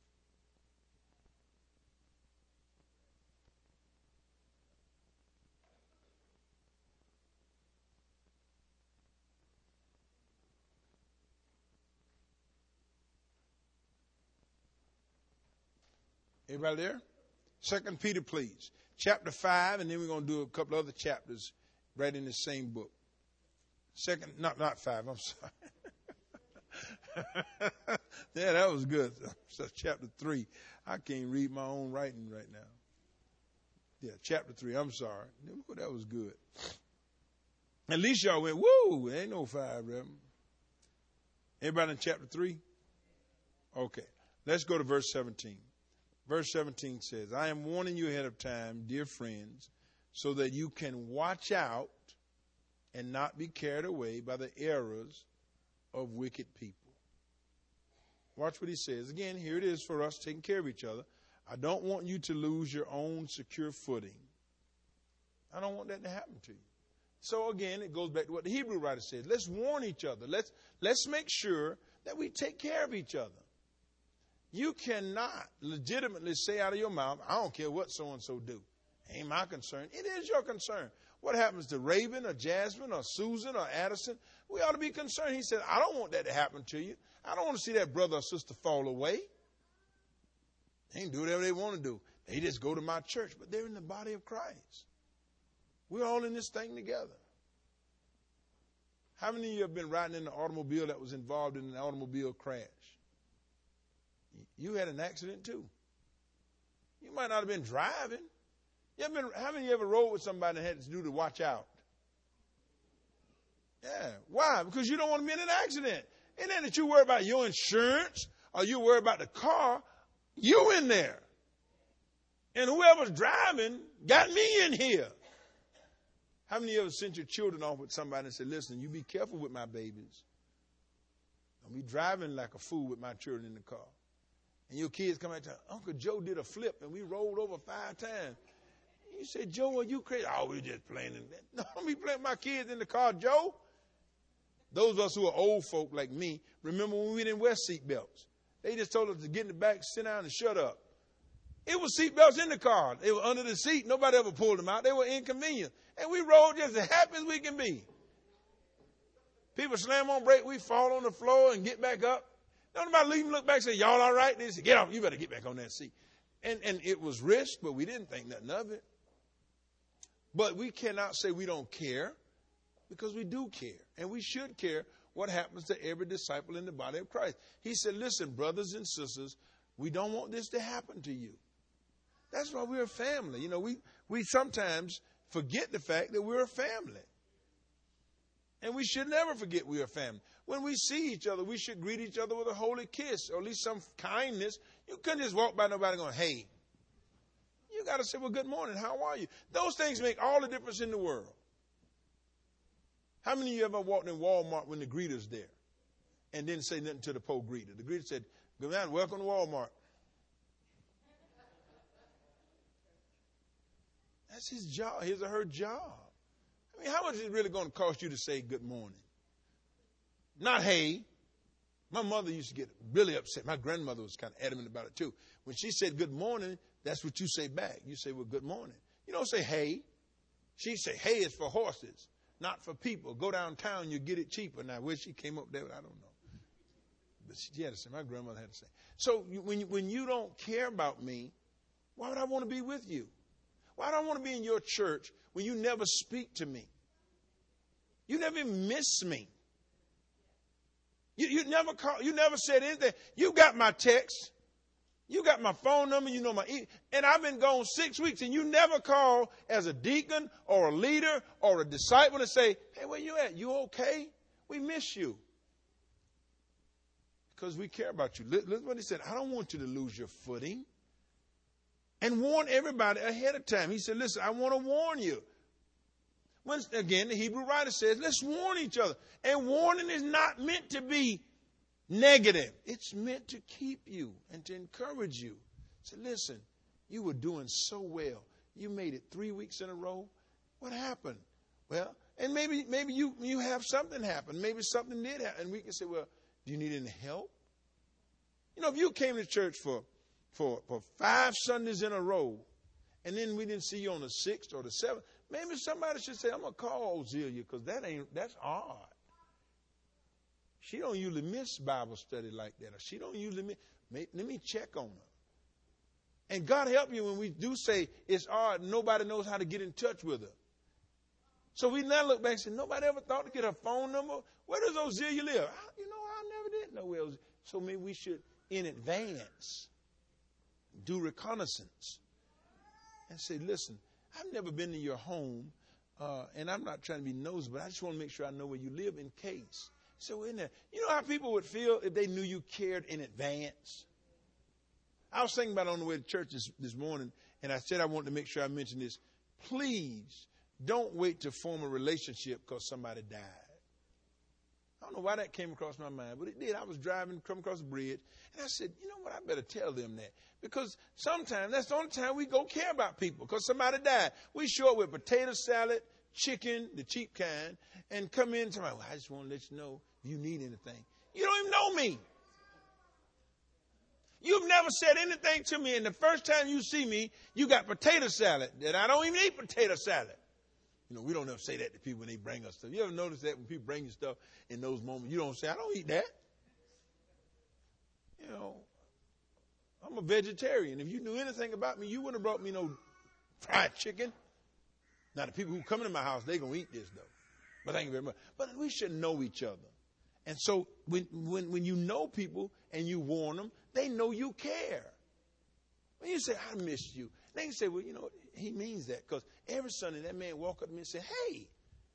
Everybody there? Second Peter, please. Chapter five, and then we're going to do a couple other chapters right in the same book. Second, not not five, I'm sorry. Yeah, that was good. So chapter three. I can't read my own writing right now. Yeah, chapter three, I'm sorry. That was good. At least y'all went, woo, there ain't no five, Reverend. Everybody in chapter three? Okay, let's go to verse seventeen. Verse seventeen says, I am warning you ahead of time, dear friends, so that you can watch out and not be carried away by the errors of wicked people. Watch what he says. Again, here it is for us taking care of each other. I don't want you to lose your own secure footing. I don't want that to happen to you. So again, it goes back to what the Hebrew writer said. Let's warn each other. Let's, let's make sure that we take care of each other. You cannot legitimately say out of your mouth, I don't care what so-and-so do. Ain't my concern. It is your concern. What happens to Raven or Jasmine or Susan or Addison? We ought to be concerned. He said, I don't want that to happen to you. I don't want to see that brother or sister fall away. They can do whatever they want to do. They just go to my church, but they're in the body of Christ. We're all in this thing together. How many of you have been riding in an automobile that was involved in an automobile crash? You had an accident too. You might not have been driving. You ever been, how many of you ever rode with somebody that had to do to watch out? Yeah. Why? Because you don't want to be in an accident. It ain't that you worry about your insurance or you worry about the car. You in there. And whoever's driving got me in here. How many of you ever sent your children off with somebody and said, listen, you be careful with my babies. Don't be driving like a fool with my children in the car. And your kids come out and tell, Uncle Joe did a flip and we rolled over five times. You say, Joe, are you crazy? Oh, we just playing in that. No, don't be playing with my kids in the car, Joe. Those of us who are old folk like me, remember when we didn't wear seat belts. They just told us to get in the back, sit down, and shut up. It was seat belts in the car. They were under the seat. Nobody ever pulled them out. They were inconvenient. And we rode just as happy as we can be. People slam on brake. We fall on the floor and get back up. Nobody even look back and say, y'all all right? They said, get off. You better get back on that seat. And, and it was risk, but we didn't think nothing of it. But we cannot say we don't care, because we do care. And we should care what happens to every disciple in the body of Christ. He said, listen, brothers and sisters, we don't want this to happen to you. That's why we're a family. You know, we, we sometimes forget the fact that we're a family. And we should never forget we're a family. When we see each other, we should greet each other with a holy kiss, or at least some kindness. You couldn't just walk by nobody going, hey. You got to say, well, good morning, how are you? Those things make all the difference in the world. How many of you ever walked in Walmart when the greeter's there and didn't say nothing to the po greeter? The greeter said, good man, welcome to Walmart. That's his job, his or her job. I mean, how much is it really going to cost you to say good morning? Not hey. My mother used to get really upset. My grandmother was kind of adamant about it too. When she said good morning, that's what you say back. You say, well, good morning. You don't say hey. She say, hey is for horses, not for people. Go downtown, you get it cheaper. Now, where she came up there, I don't know. But she had to say, my grandmother had to say. So you, when, you, when you don't care about me, why would I want to be with you? Why do I want to be in your church when you never speak to me? You never even miss me. You, you never call, you never said anything. You got my text. You got my phone number. You know my email. And I've been gone six weeks and you never call as a deacon or a leader or a disciple to say, hey, where you at? You okay? We miss you. Because we care about you. Listen what he said. I don't want you to lose your footing. And warn everybody ahead of time. He said, listen, I want to warn you. When, again, the Hebrew writer says, let's warn each other. And warning is not meant to be negative. It's meant to keep you and to encourage you. Say, listen, you were doing so well. You made it three weeks in a row. What happened? Well, and maybe maybe you, you have something happen. Maybe something did happen. And we can say, well, do you need any help? You know, if you came to church for For, for five Sundays in a row, and then we didn't see you on the sixth or the seventh, maybe somebody should say, I'm going to call Ozelia, because that ain't, that's odd. She don't usually miss Bible study like that. Or she don't usually miss. Let me check on her. And God help you when we do say it's odd, nobody knows how to get in touch with her. So we now look back and say, nobody ever thought to get her phone number? Where does Ozelia live? I, you know, I never did know where Ozelia. So maybe we should, in advance, do reconnaissance and say, listen, I've never been to your home, uh, and I'm not trying to be nosy, but I just want to make sure I know where you live in case. So in there, you know how people would feel if they knew you cared in advance? I was thinking about it on the way to church this, this morning, and I said I wanted to make sure I mentioned this. Please don't wait to form a relationship because somebody died. I don't know why that came across my mind, but it did. I was driving, come across the bridge, and I said, you know what, I better tell them that. Because sometimes that's the only time we go care about people, because somebody died. We show up with potato salad, chicken, the cheap kind, and come in and tell me, well, I just want to let you know if you need anything. You don't even know me. You've never said anything to me, and the first time you see me, you got potato salad, and I don't even eat potato salad. You know, we don't ever say that to people when they bring us stuff. You ever notice that when people bring you stuff in those moments, you don't say, I don't eat that. You know, I'm a vegetarian. If you knew anything about me, you wouldn't have brought me no fried chicken. Now, the people who come into my house, they're going to eat this, though. But thank you very much. But we should know each other. And so when, when, when you know people and you warn them, they know you care. When you say, I miss you, they can say, well, you know, he means that, because every Sunday that man walk up to me and say, hey.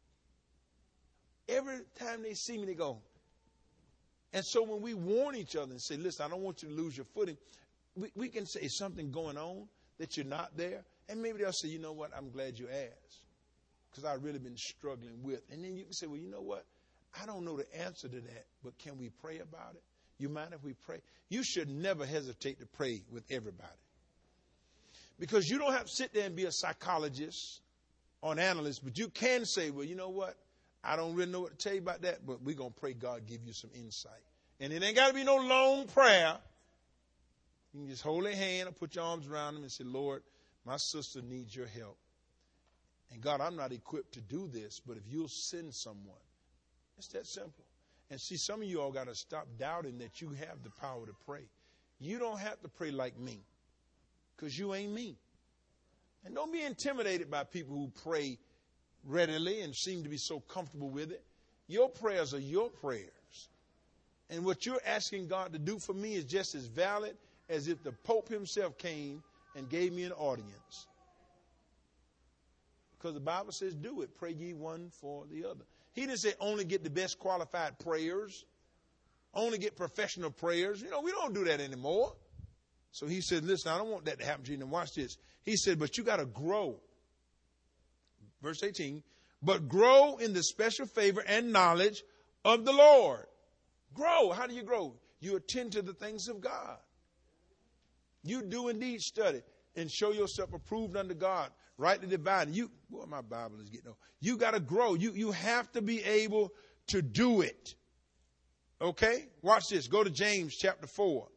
Every time they see me, they go. And so when we warn each other and say, listen, I don't want you to lose your footing, we, we can say, is something going on that you're not there? And maybe they'll say, you know what, I'm glad you asked, because I've really been struggling with. And then you can say, well, you know what, I don't know the answer to that, but can we pray about it? You mind if we pray? You should never hesitate to pray with everybody. Because you don't have to sit there and be a psychologist or an analyst, but you can say, well, you know what? I don't really know what to tell you about that, but we're going to pray God give you some insight. And it ain't got to be no long prayer. You can just hold their hand or put your arms around them and say, Lord, my sister needs your help. And God, I'm not equipped to do this, but if you'll send someone, it's that simple. And see, some of you all got to stop doubting that you have the power to pray. You don't have to pray like me, because you ain't me. And don't be intimidated by people who pray readily and seem to be so comfortable with it. Your prayers are your prayers. And what you're asking God to do for me is just as valid as if the Pope himself came and gave me an audience. Because the Bible says, do it. Pray ye one for the other. He didn't say only get the best qualified prayers. Only get professional prayers. You know, we don't do that anymore. So he said, listen, I don't want that to happen to you. Now watch this. He said, but you got to grow. Verse eighteen. But grow in the special favor and knowledge of the Lord. Grow. How do you grow? You attend to the things of God. You do indeed study and show yourself approved unto God, rightly dividing. You, boy, my Bible is getting old. You got to grow. You, you have to be able to do it. Okay? Watch this. Go to James chapter four.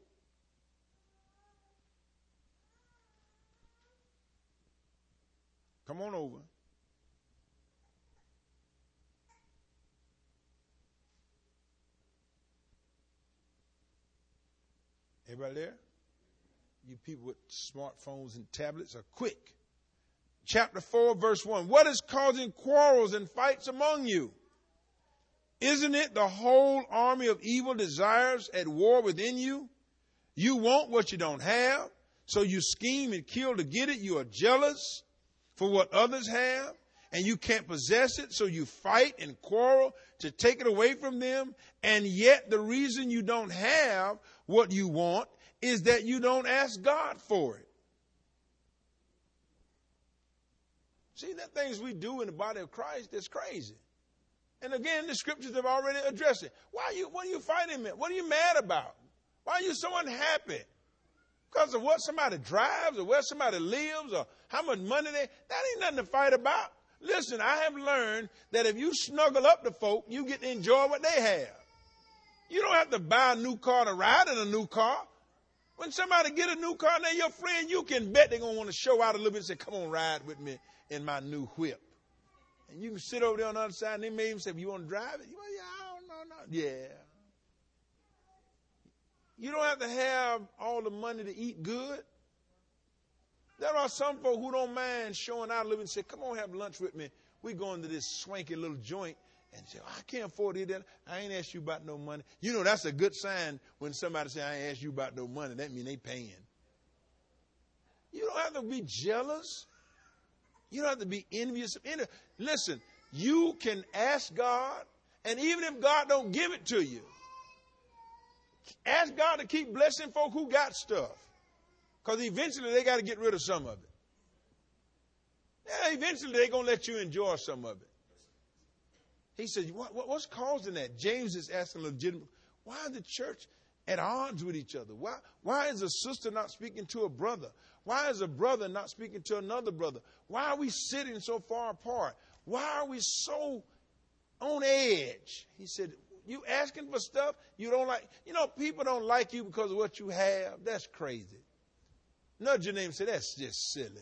Come on over. Everybody there? You people with smartphones and tablets are quick. Chapter four, verse one. What is causing quarrels and fights among you? Isn't it the whole army of evil desires at war within you? You want what you don't have, so you scheme and kill to get it. You are jealous for what others have, and you can't possess it, so you fight and quarrel to take it away from them. And yet the reason you don't have what you want is that you don't ask God for it. See, the things we do in the body of Christ is crazy. And again, the scriptures have already addressed it. Why are you, what are you fighting with? What are you mad about? Why are you so unhappy? Because of what somebody drives or where somebody lives or how much money they, that ain't nothing to fight about. Listen, I have learned that if you snuggle up to folk, you get to enjoy what they have. You don't have to buy a new car to ride in a new car. When somebody get a new car and they're your friend, you can bet they're going to want to show out a little bit and say, come on, ride with me in my new whip. And you can sit over there on the other side and they may even say, you want to drive it? Well, yeah, I don't know. No. Yeah. You don't have to have all the money to eat good. There are some folk who don't mind showing out a little bit and say, come on, have lunch with me. We're going to this swanky little joint. And say, oh, I can't afford to eat that. I ain't asked you about no money. You know, that's a good sign when somebody say, I ain't asked you about no money. That means they paying. You don't have to be jealous. You don't have to be envious of any. Listen, you can ask God, and even if God don't give it to you, ask God to keep blessing folk who got stuff. Because eventually they got to get rid of some of it. Yeah, eventually they're going to let you enjoy some of it. He said, what, what, what's causing that? James is asking legitimate. Why is the church at odds with each other? Why, why is a sister not speaking to a brother? Why is a brother not speaking to another brother? Why are we sitting so far apart? Why are we so on edge? He said, you asking for stuff you don't like. You know, people don't like you because of what you have. That's crazy. Nudge your name and say, that's just silly.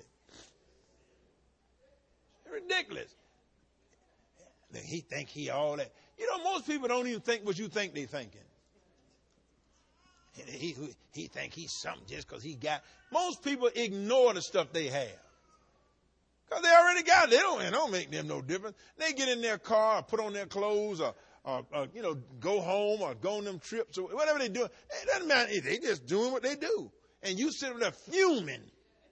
Ridiculous. He think he all that. You know, most people don't even think what you think they thinking. He, he, he think he's something just because he got. Most people ignore the stuff they have. Because they already got it. They don't, it don't make them no difference. They get in their car or put on their clothes or, or, or, you know, go home or go on them trips or whatever they do. It doesn't matter. They just doing what they do. And you sit there fuming.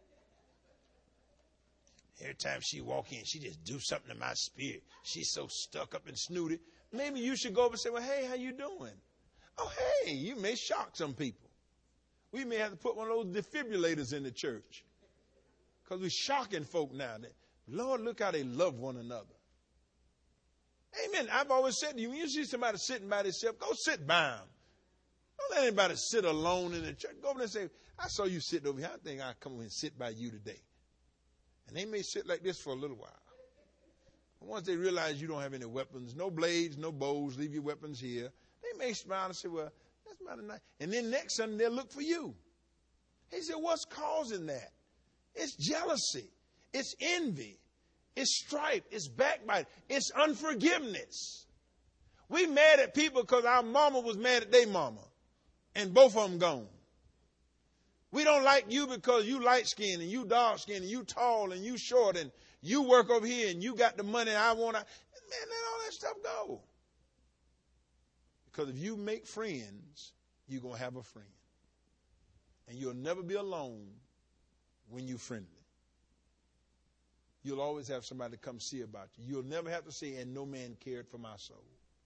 Every time she walk in, she just do something to my spirit. She's so stuck up and snooty. Maybe you should go over and say, well, hey, how you doing? Oh, hey, you may shock some people. We may have to put one of those defibrillators in the church. Because we're shocking folk now. Lord, look how they love one another. Amen. I've always said to you, when you see somebody sitting by themselves, go sit by them. Don't let anybody sit alone in the church. Go over there and say, I saw you sitting over here. I think I'll come over and sit by you today. And they may sit like this for a little while. Once they realize you don't have any weapons, no blades, no bows, leave your weapons here, they may smile and say, well, that's mighty nice. And then next Sunday, they'll look for you. He said, what's causing that? It's jealousy. It's envy. It's strife. It's backbite. It's unforgiveness. We mad at people because our mama was mad at their mama. And both of them gone. We don't like you because you light skinned and you dark skinned and you tall and you short and you work over here and you got the money I want. Man, let all that stuff go. Because if you make friends, you're going to have a friend. And you'll never be alone when you're friendly. You'll always have somebody to come see about you. You'll never have to say, and no man cared for my soul.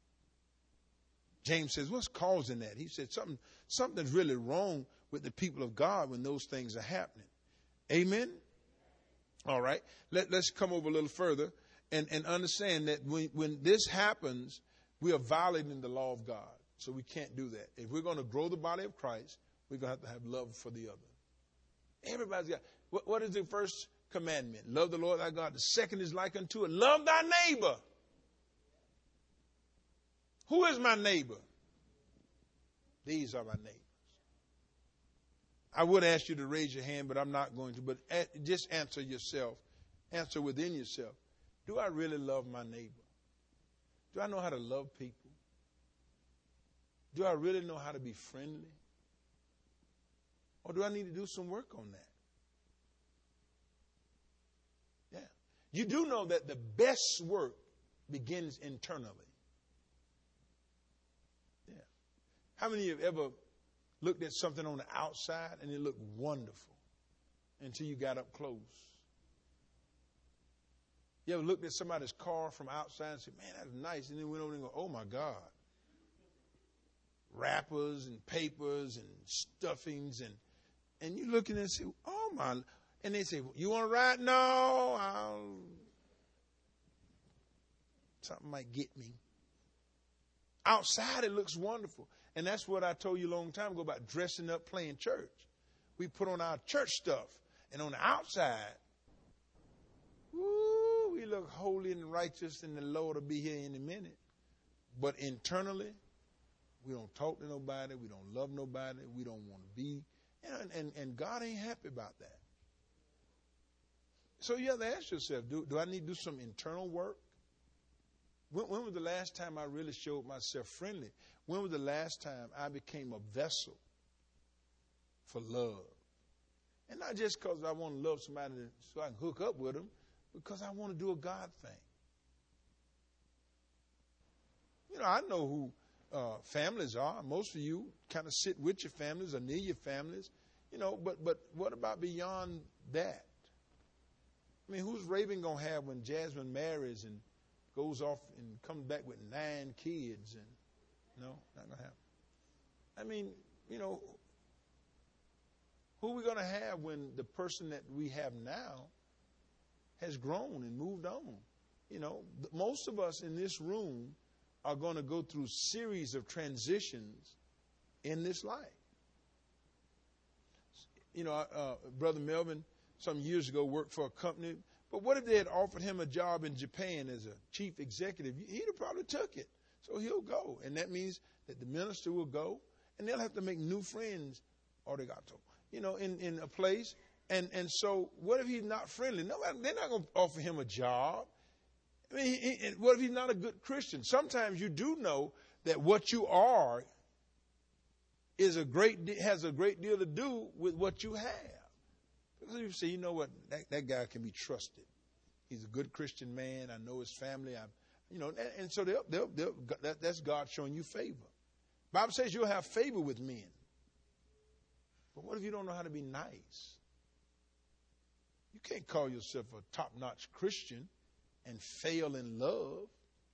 James says, what's causing that? He said, something, something's really wrong with the people of God when those things are happening. Amen? All right. Let, let's come over a little further and, and understand that when, when this happens, we are violating the law of God. So we can't do that. If we're going to grow the body of Christ, we're going to have to have love for the other. Everybody's got, what, what is the first commandment? Love the Lord thy God. The second is like unto it. Love thy neighbor. Who is my neighbor? These are my neighbors. I would ask you to raise your hand, but I'm not going to. But just answer yourself. Answer within yourself. Do I really love my neighbor? Do I know how to love people? Do I really know how to be friendly? Or do I need to do some work on that? Yeah. You do know that the best work begins internally. Yeah. How many of you have ever looked at something on the outside and it looked wonderful until you got up close? You ever looked at somebody's car from outside and said, man, that's nice, and then went over and go, oh my God. Wrappers and papers and stuffings, and and you look at it and say, oh my, and they say, you want to ride? No, I'll, something might get me. Outside it looks wonderful. And that's what I told you a long time ago about dressing up, playing church. We put on our church stuff, and on the outside, woo, we look holy and righteous, and the Lord will be here in a minute. But internally, we don't talk to nobody. We don't love nobody. We don't want to be. And, and, and God ain't happy about that. So you have to ask yourself, do, do I need to do some internal work? When, when was the last time I really showed myself friendly? When was the last time I became a vessel for love? And not just because I want to love somebody so I can hook up with them, because I want to do a God thing. You know, I know who Uh, families are. Most of you kind of sit with your families or near your families, you know, but but what about beyond that? I mean, who's Raven going to have when Jasmine marries and goes off and comes back with nine kids? And no, not going to happen. I mean, you know, who are we going to have when the person that we have now has grown and moved on? You know, most of us in this room are going to go through series of transitions in this life. You know, uh, Brother Melvin, some years ago, worked for a company. But what if they had offered him a job in Japan as a chief executive? He'd have probably took it. So he'll go. And that means that the minister will go, and they'll have to make new friends, arigato, you know, in, in a place. And, and so what if he's not friendly? Nobody, they're not going to offer him a job. I mean, he, he, what if he's not a good Christian? Sometimes you do know that what you are is a great has a great deal to do with what you have. Because you say, you know what, that, that guy can be trusted. He's a good Christian man. I know his family. I, you know, and, and so they'll, they'll, they'll, that, that's God showing you favor. Bible says you'll have favor with men. But what if you don't know how to be nice? You can't call yourself a top-notch Christian and fail in love.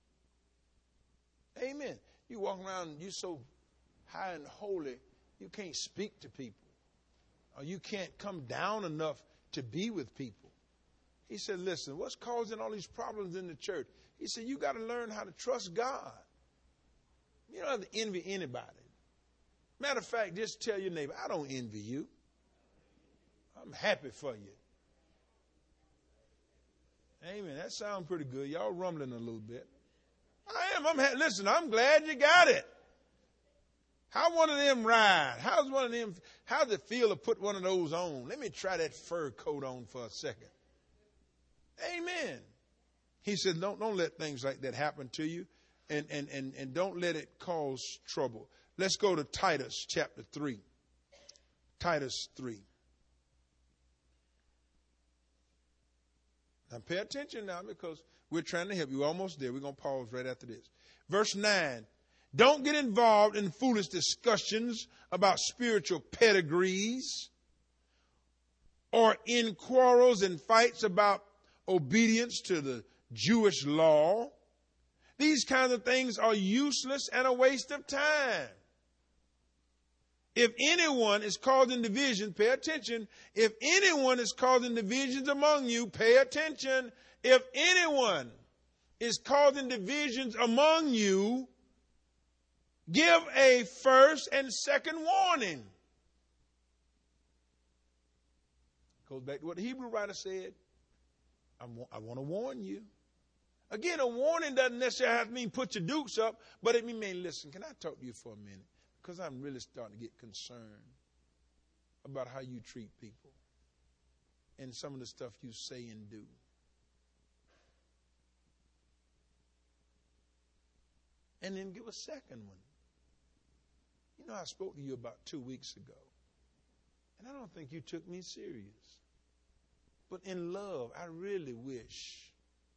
Amen. You walk around, you're so high and holy, you can't speak to people. Or you can't come down enough to be with people. He said, listen, what's causing all these problems in the church? He said, you got to learn how to trust God. You don't have to envy anybody. Matter of fact, just tell your neighbor, I don't envy you. I'm happy for you. Amen. That sounds pretty good. Y'all rumbling a little bit. I am. I'm ha- listen, I'm glad you got it. How one of them ride? How's one of them, how does it feel to put one of those on? Let me try that fur coat on for a second. Amen. He said, don't, don't let things like that happen to you, and, and, and, and don't let it cause trouble. Let's go to Titus chapter three. Titus three. Now pay attention now, because we're trying to help you. We're almost there. We're going to pause right after this. Verse nine. Don't get involved in foolish discussions about spiritual pedigrees or in quarrels and fights about obedience to the Jewish law. These kinds of things are useless and a waste of time. If anyone is causing division, pay attention. If anyone is causing divisions among you, pay attention. If anyone is causing divisions among you, give a first and second warning. Goes back to what the Hebrew writer said. I want, I want to warn you. Again, a warning doesn't necessarily have to mean put your dukes up, but it means, listen, can I talk to you for a minute? Because I'm really starting to get concerned about how you treat people and some of the stuff you say and do. And then give a second one. You know, I spoke to you about two weeks ago, and I don't think you took me serious. But in love, I really wish,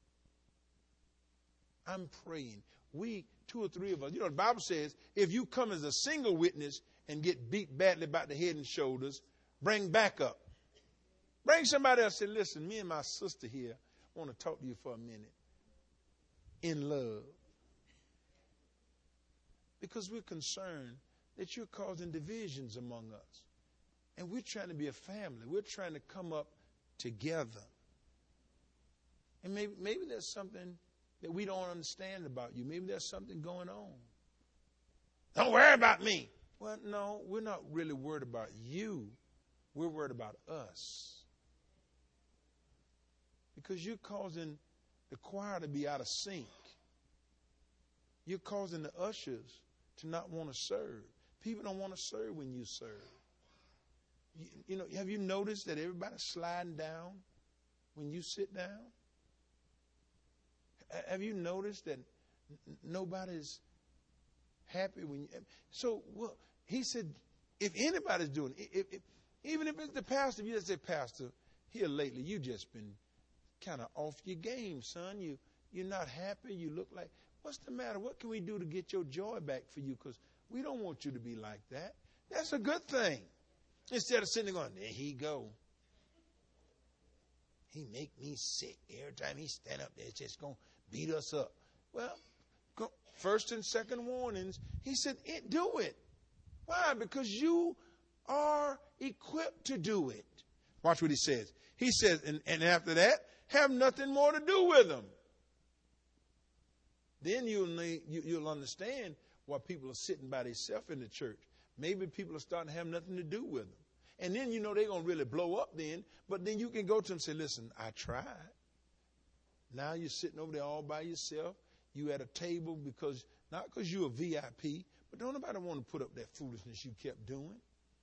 I'm praying, we, two or three of us, you know, the Bible says, if you come as a single witness and get beat badly about the head and shoulders, bring backup. Bring somebody else and say, listen, me and my sister here want to talk to you for a minute. In love. Because we're concerned that you're causing divisions among us. And we're trying to be a family. We're trying to come up together. And maybe, maybe there's something that we don't understand about you. Maybe there's something going on. Don't worry about me. Well, no, we're not really worried about you. We're worried about us. Because you're causing the choir to be out of sync. You're causing the ushers to not want to serve. People don't want to serve when you serve. You, you know, have you noticed that everybody's sliding down when you sit down? Have you noticed that n- nobody's happy when you... So, well, he said, if anybody's doing it, if, if, even if it's the pastor, if you just say, Pastor, here lately, you just been kind of off your game, son. You, you're not happy. You look like... What's the matter? What can we do to get your joy back for you? Because we don't want you to be like that. That's a good thing. Instead of sitting there going, there he go. He make me sick. Every time he stand up there, it's just going to beat us up. Well, go, first and second warnings, he said, it, do it. Why? Because you are equipped to do it. Watch what he says. He says, and, and after that, have nothing more to do with them. Then you'll, need, you, you'll understand why people are sitting by themselves in the church. Maybe people are starting to have nothing to do with them. And then you know they're going to really blow up then. But then you can go to them and say, listen, I tried. Now you're sitting over there all by yourself. You at a table because, not because you're a V I P, but don't nobody want to put up that foolishness you kept doing.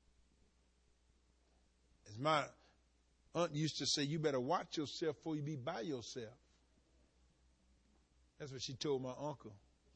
As my aunt used to say, you better watch yourself before you be by yourself. That's what she told my uncle.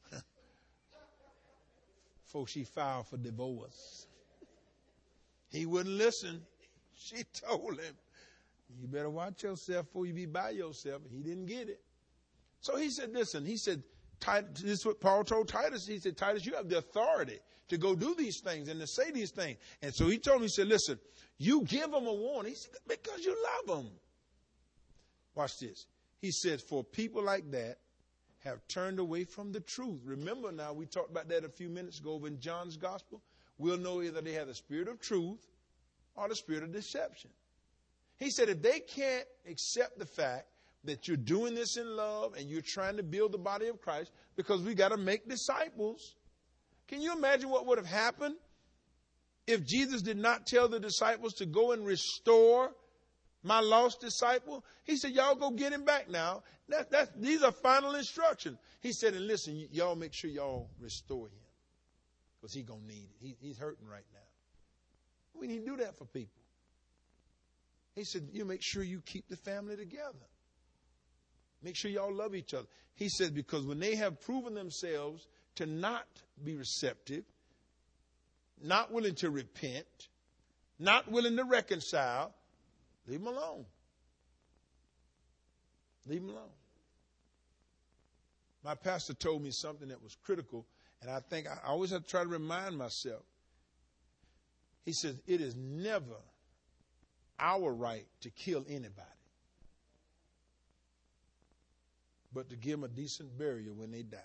Before she filed for divorce. He wouldn't listen. She told him, you better watch yourself before you be by yourself. He didn't get it. So he said, listen, he said, this is what Paul told Titus. He said, Titus, you have the authority to go do these things and to say these things. And so he told me, he said, listen, you give them a warning. He said, because you love them. Watch this. He said, for people like that have turned away from the truth. Remember now, we talked about that a few minutes ago over in John's gospel. We'll know either they have the spirit of truth or the spirit of deception. He said if they can't accept the fact that you're doing this in love and you're trying to build the body of Christ because we got to make disciples. Can you imagine what would have happened if Jesus did not tell the disciples to go and restore My lost disciple. He said, y'all go get him back now. That, that's, these are final instructions. He said, and listen, y- y'all make sure y'all restore him. Because he's going to need it. He, he's hurting right now. We need to do that for people. He said, you make sure you keep the family together. Make sure y'all love each other. He said, because when they have proven themselves to not be receptive, not willing to repent, not willing to reconcile, leave them alone. Leave them alone. My pastor told me something that was critical, and I think I always have to try to remind myself. He says, it is never our right to kill anybody, but to give them a decent burial when they die.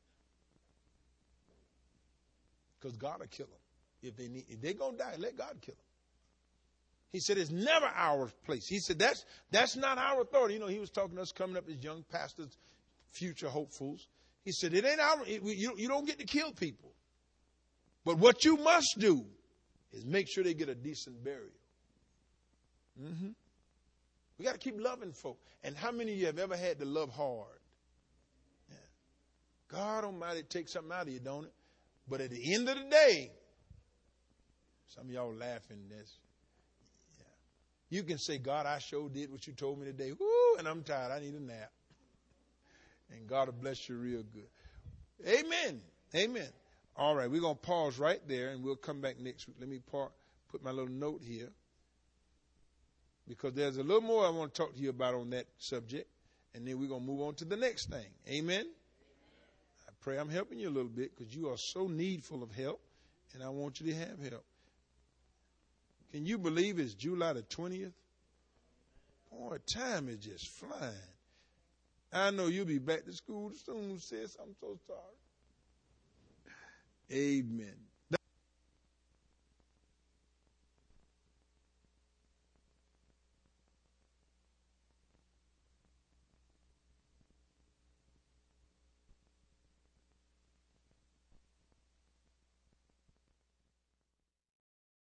Because God will kill them. If they need, if they're going to die, let God kill them. He said, it's never our place. He said, that's, that's not our authority. You know, he was talking to us coming up as young pastors, future hopefuls. He said, it ain't our, it, you, you don't get to kill people. But what you must do is make sure they get a decent burial. Mm-hmm. We got to keep loving folk. And how many of you have ever had to love hard? Yeah. God Almighty takes something out of you, don't it? But at the end of the day, some of y'all laughing. This, yeah. You can say, God, I sure did what you told me today. Woo, and I'm tired. I need a nap. And God will bless you real good. Amen. Amen. All right, we're going to pause right there, and we'll come back next week. Let me par- put my little note here, because there's a little more I want to talk to you about on that subject, and then we're going to move on to the next thing. Amen? I pray I'm helping you a little bit, because you are so needful of help, and I want you to have help. Can you believe it's July the twentieth? Boy, time is just flying. I know you'll be back to school soon, sis. I'm so sorry. Amen.